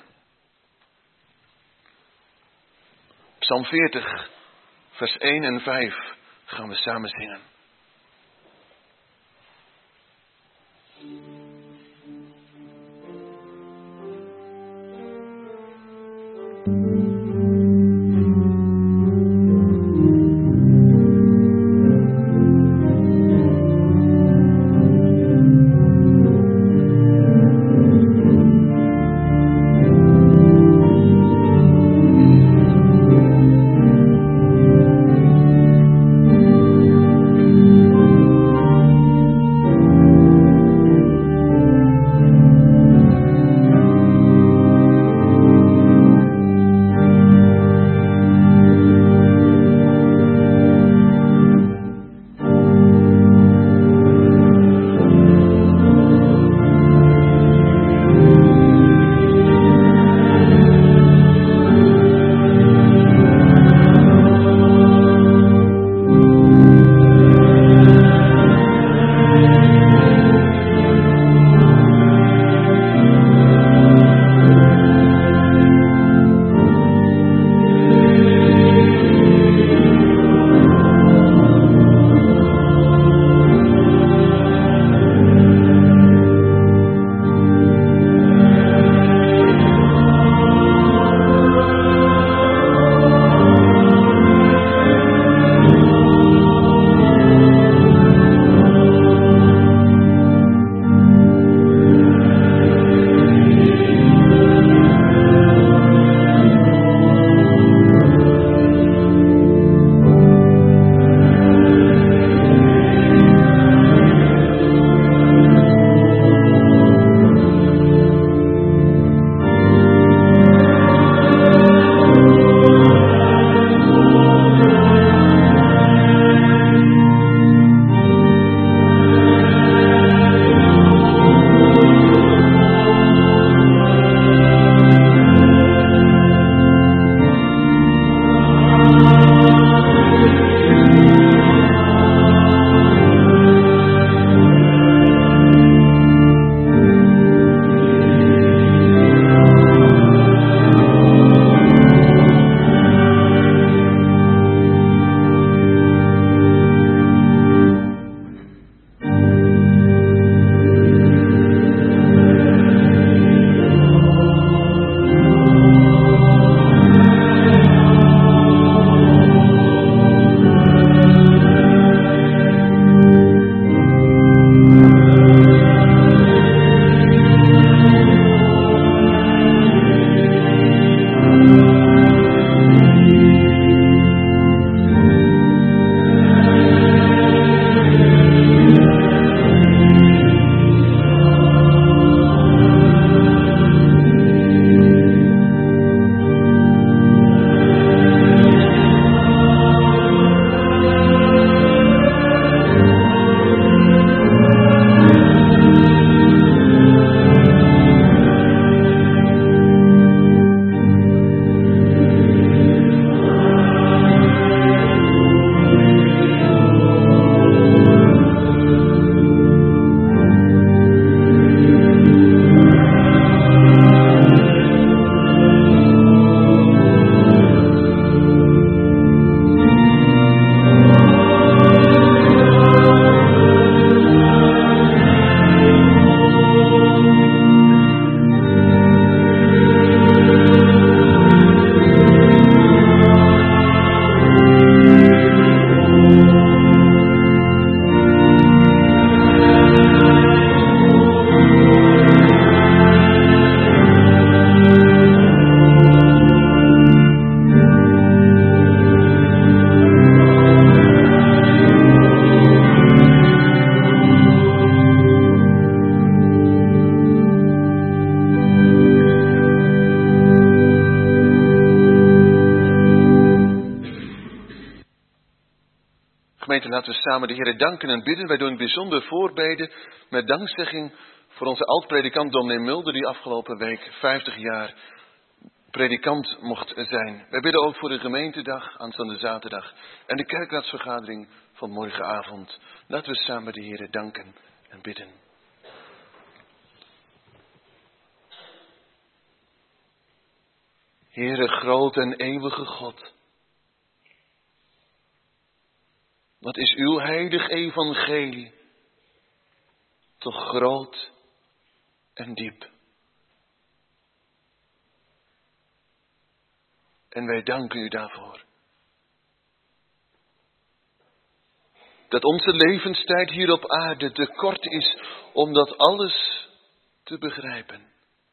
Psalm 40, vers 1 en 5 gaan we samen zingen. Gemeente, laten we samen de Heer danken en bidden. Wij doen bijzonder voorbeden met dankzegging voor onze oud-predikant dominee Mulder, die afgelopen week 50 jaar predikant mocht zijn. Wij bidden ook voor de gemeentedag, aanstaande zaterdag, en de kerkraadsvergadering van morgenavond. Laten we samen de Heer danken en bidden. Heere, groot en eeuwige God, wat is uw heilig evangelie toch groot en diep. En wij danken u daarvoor. Dat onze levenstijd hier op aarde te kort is om dat alles te begrijpen.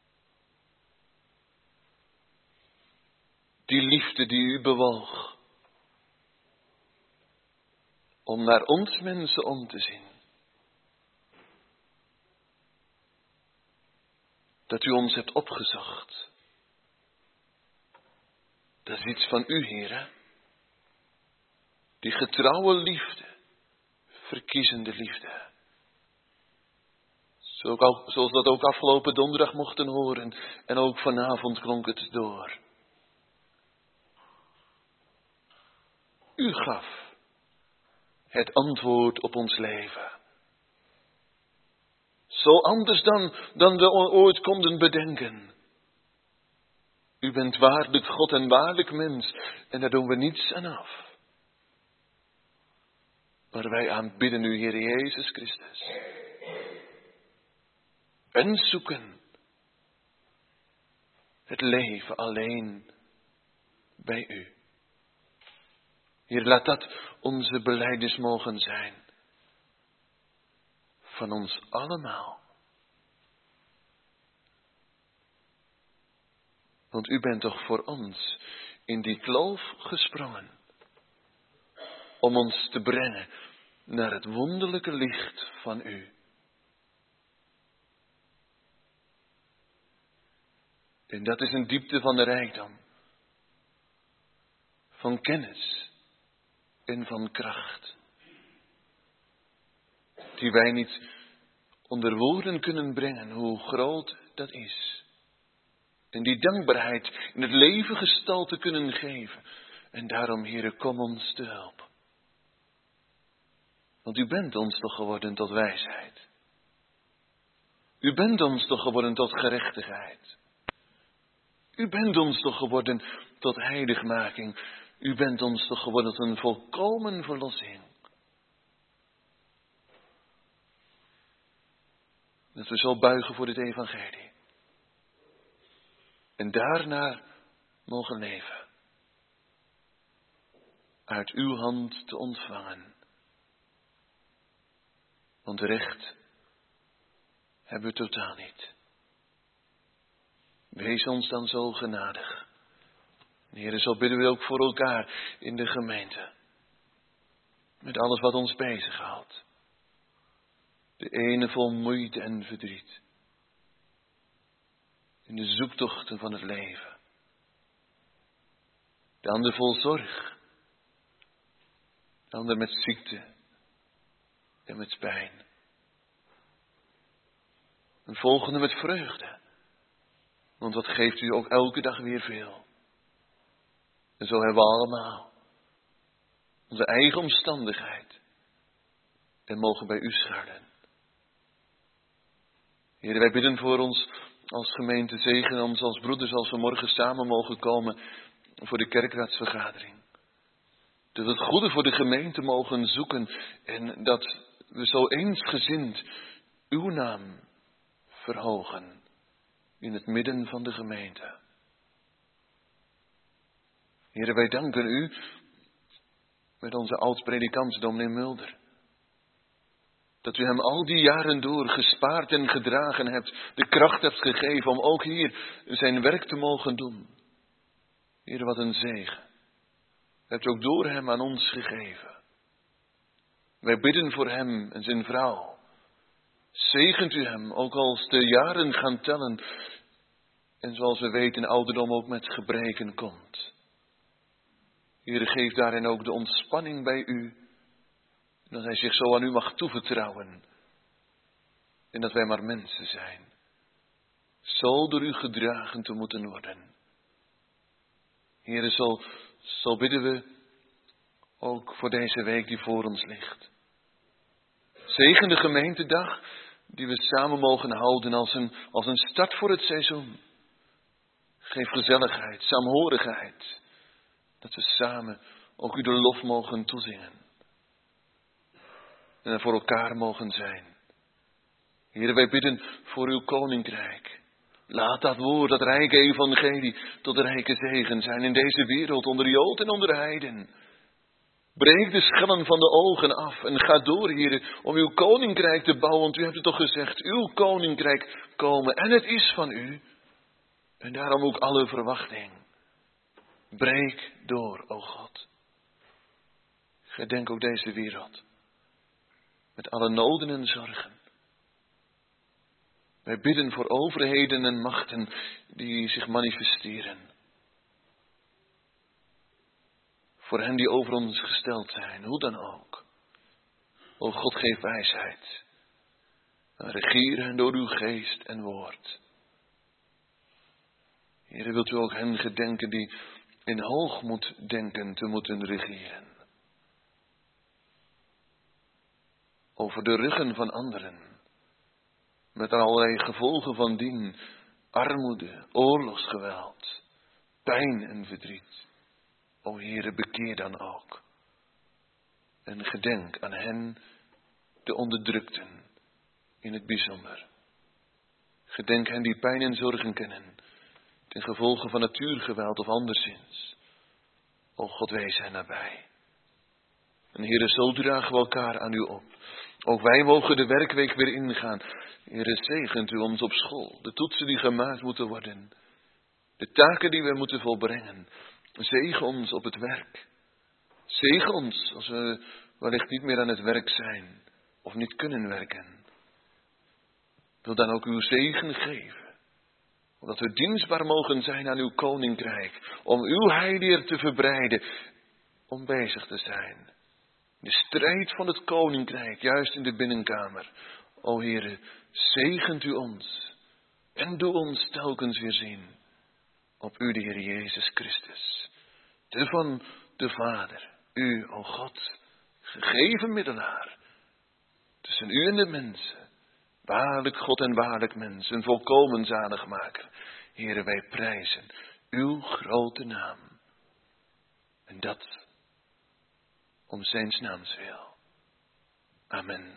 Die liefde die u bewoog om naar ons mensen om te zien. Dat u ons hebt opgezocht. Dat is iets van u, Heere. Die getrouwe liefde, verkiezende liefde. Zoals we dat ook afgelopen donderdag mochten horen. En ook vanavond klonk het door. U gaf het antwoord op ons leven. Zo anders dan we ooit konden bedenken. U bent waarlijk God en waarlijk mens. En daar doen we niets aan af. Maar wij aanbidden u, Heer Jezus Christus. En zoeken het leven alleen bij u. Heer, laat dat onze belijdenis mogen zijn. Van ons allemaal. Want u bent toch voor ons in die kloof gesprongen. Om ons te brengen naar het wonderlijke licht van u. En dat is een diepte van de rijkdom. Van kennis en van kracht. Die wij niet onder woorden kunnen brengen hoe groot dat is. En die dankbaarheid in het leven gestalte kunnen geven. En daarom, Heere, kom ons te hulp. Want u bent ons toch geworden tot wijsheid. U bent ons toch geworden tot gerechtigheid. U bent ons toch geworden tot heiligmaking. U bent ons toch geworden tot een volkomen verlossing. Dat we zo buigen voor dit evangelie. En daarna mogen leven. Uit uw hand te ontvangen. Want recht hebben we totaal niet. Wees ons dan zo genadig. Heere, zo bidden we ook voor elkaar in de gemeente. Met alles wat ons bezighoudt. De ene vol moeite en verdriet. In de zoektochten van het leven. De ander vol zorg. De ander met ziekte. En met pijn. Een volgende met vreugde. Want wat geeft u ook elke dag weer veel. En zo hebben we allemaal onze eigen omstandigheid. En mogen bij u schuilen. Heer, wij bidden voor ons als gemeente, zegen ons als broeders als we morgen samen mogen komen voor de kerkraadsvergadering. Dat we het goede voor de gemeente mogen zoeken en dat we zo eensgezind uw naam verhogen in het midden van de gemeente. Heere, wij danken u met onze oud-predikant dominee Mulder. Dat u hem al die jaren door gespaard en gedragen hebt, de kracht hebt gegeven om ook hier zijn werk te mogen doen. Heere, wat een zegen. Hebt u ook door hem aan ons gegeven. Wij bidden voor hem en zijn vrouw. Zegent u hem, ook als de jaren gaan tellen. En zoals we weten, ouderdom ook met gebreken komt. Heere, geef daarin ook de ontspanning bij u. Dat hij zich zo aan u mag toevertrouwen. En dat wij maar mensen zijn. Zo door u gedragen te moeten worden. Heere, zo bidden we ook voor deze week die voor ons ligt. Zegen de gemeentedag die we samen mogen houden als een start voor het seizoen. Geef gezelligheid, saamhorigheid. Dat we samen ook u de lof mogen toezingen. En er voor elkaar mogen zijn. Heere, wij bidden voor uw koninkrijk. Laat dat woord, dat rijke evangelie, tot de rijke zegen zijn in deze wereld, onder Jood en onder heiden. Breek de schellen van de ogen af en ga door, Heere, om uw koninkrijk te bouwen. Want u hebt het toch gezegd, uw koninkrijk komen en het is van u. En daarom ook alle verwachting. Breek door, o God. Gedenk ook deze wereld. Met alle noden en zorgen. Wij bidden voor overheden en machten die zich manifesteren. Voor hen die over ons gesteld zijn, hoe dan ook. O God, geef wijsheid. En regeer hen door uw geest en woord. Heere, wilt u ook hen gedenken die in hoogmoed denken te moeten regeren. Over de ruggen van anderen. Met allerlei gevolgen van dien. Armoede, oorlogsgeweld, pijn en verdriet. O Heere, bekeer dan ook. En gedenk aan hen, de onderdrukten, in het bijzonder. Gedenk hen die pijn en zorgen kennen, ten gevolge van natuurgeweld of anderszins. O God, wees hen nabij. En Heere, zo dragen we elkaar aan u op. Ook wij mogen de werkweek weer ingaan. Heere, zegent u ons op school, de toetsen die gemaakt moeten worden, de taken die we moeten volbrengen. Zegen ons op het werk. Zegen ons als we wellicht niet meer aan het werk zijn of niet kunnen werken. Wil dan ook uw zegen geven, omdat we dienstbaar mogen zijn aan uw koninkrijk, om uw heil te verbreiden, om bezig te zijn. De strijd van het koninkrijk, juist in de binnenkamer. O Heere, zegent u ons en doe ons telkens weer zien op u, de Heer Jezus Christus, de van de Vader, u, o God, gegeven middelaar, tussen u en de mensen, waarlijk God en waarlijk mens, een volkomen zaligmaker. Heere, wij prijzen uw grote naam, en dat om zijns naams wil. Amen.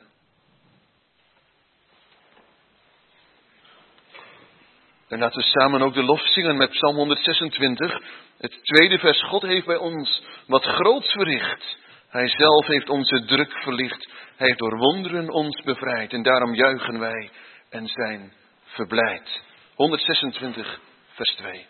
En laten we samen ook de lof zingen met Psalm 126. Het tweede vers. God heeft bij ons wat groots verricht. Hij zelf heeft onze druk verlicht. Hij heeft door wonderen ons bevrijd. En daarom juichen wij en zijn verblijd. 126 vers 2.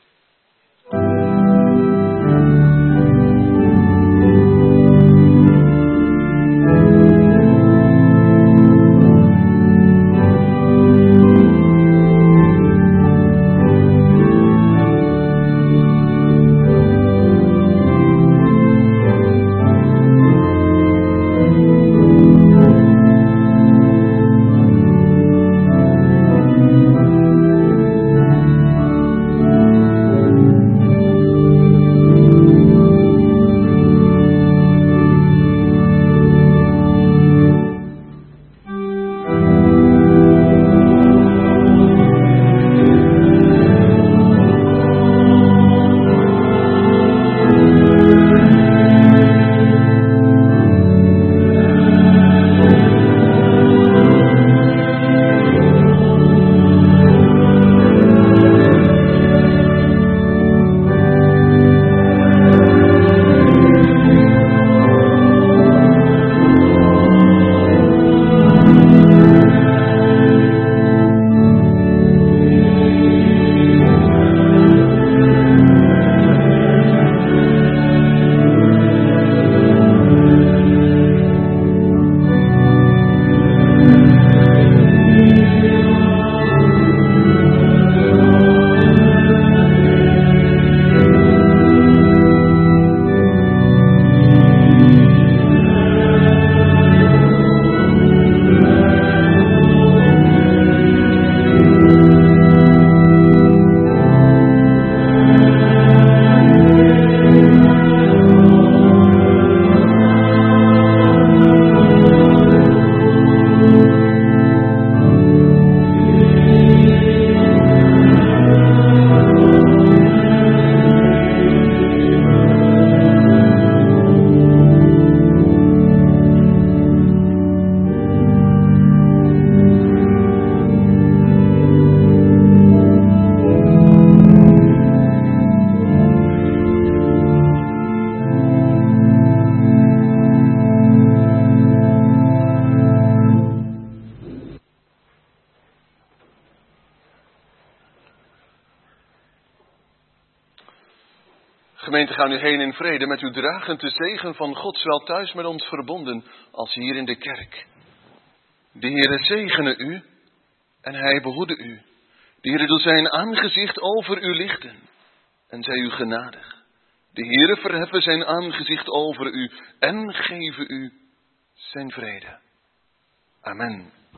Gemeente, ga nu heen in vrede met uw dragend de zegen van God, zowel thuis met ons verbonden als hier in de kerk. De Heere zegene u en hij behoede u. De Heere doet zijn aangezicht over u lichten en zij u genadig. De Heere verheffen zijn aangezicht over u en geven u zijn vrede. Amen.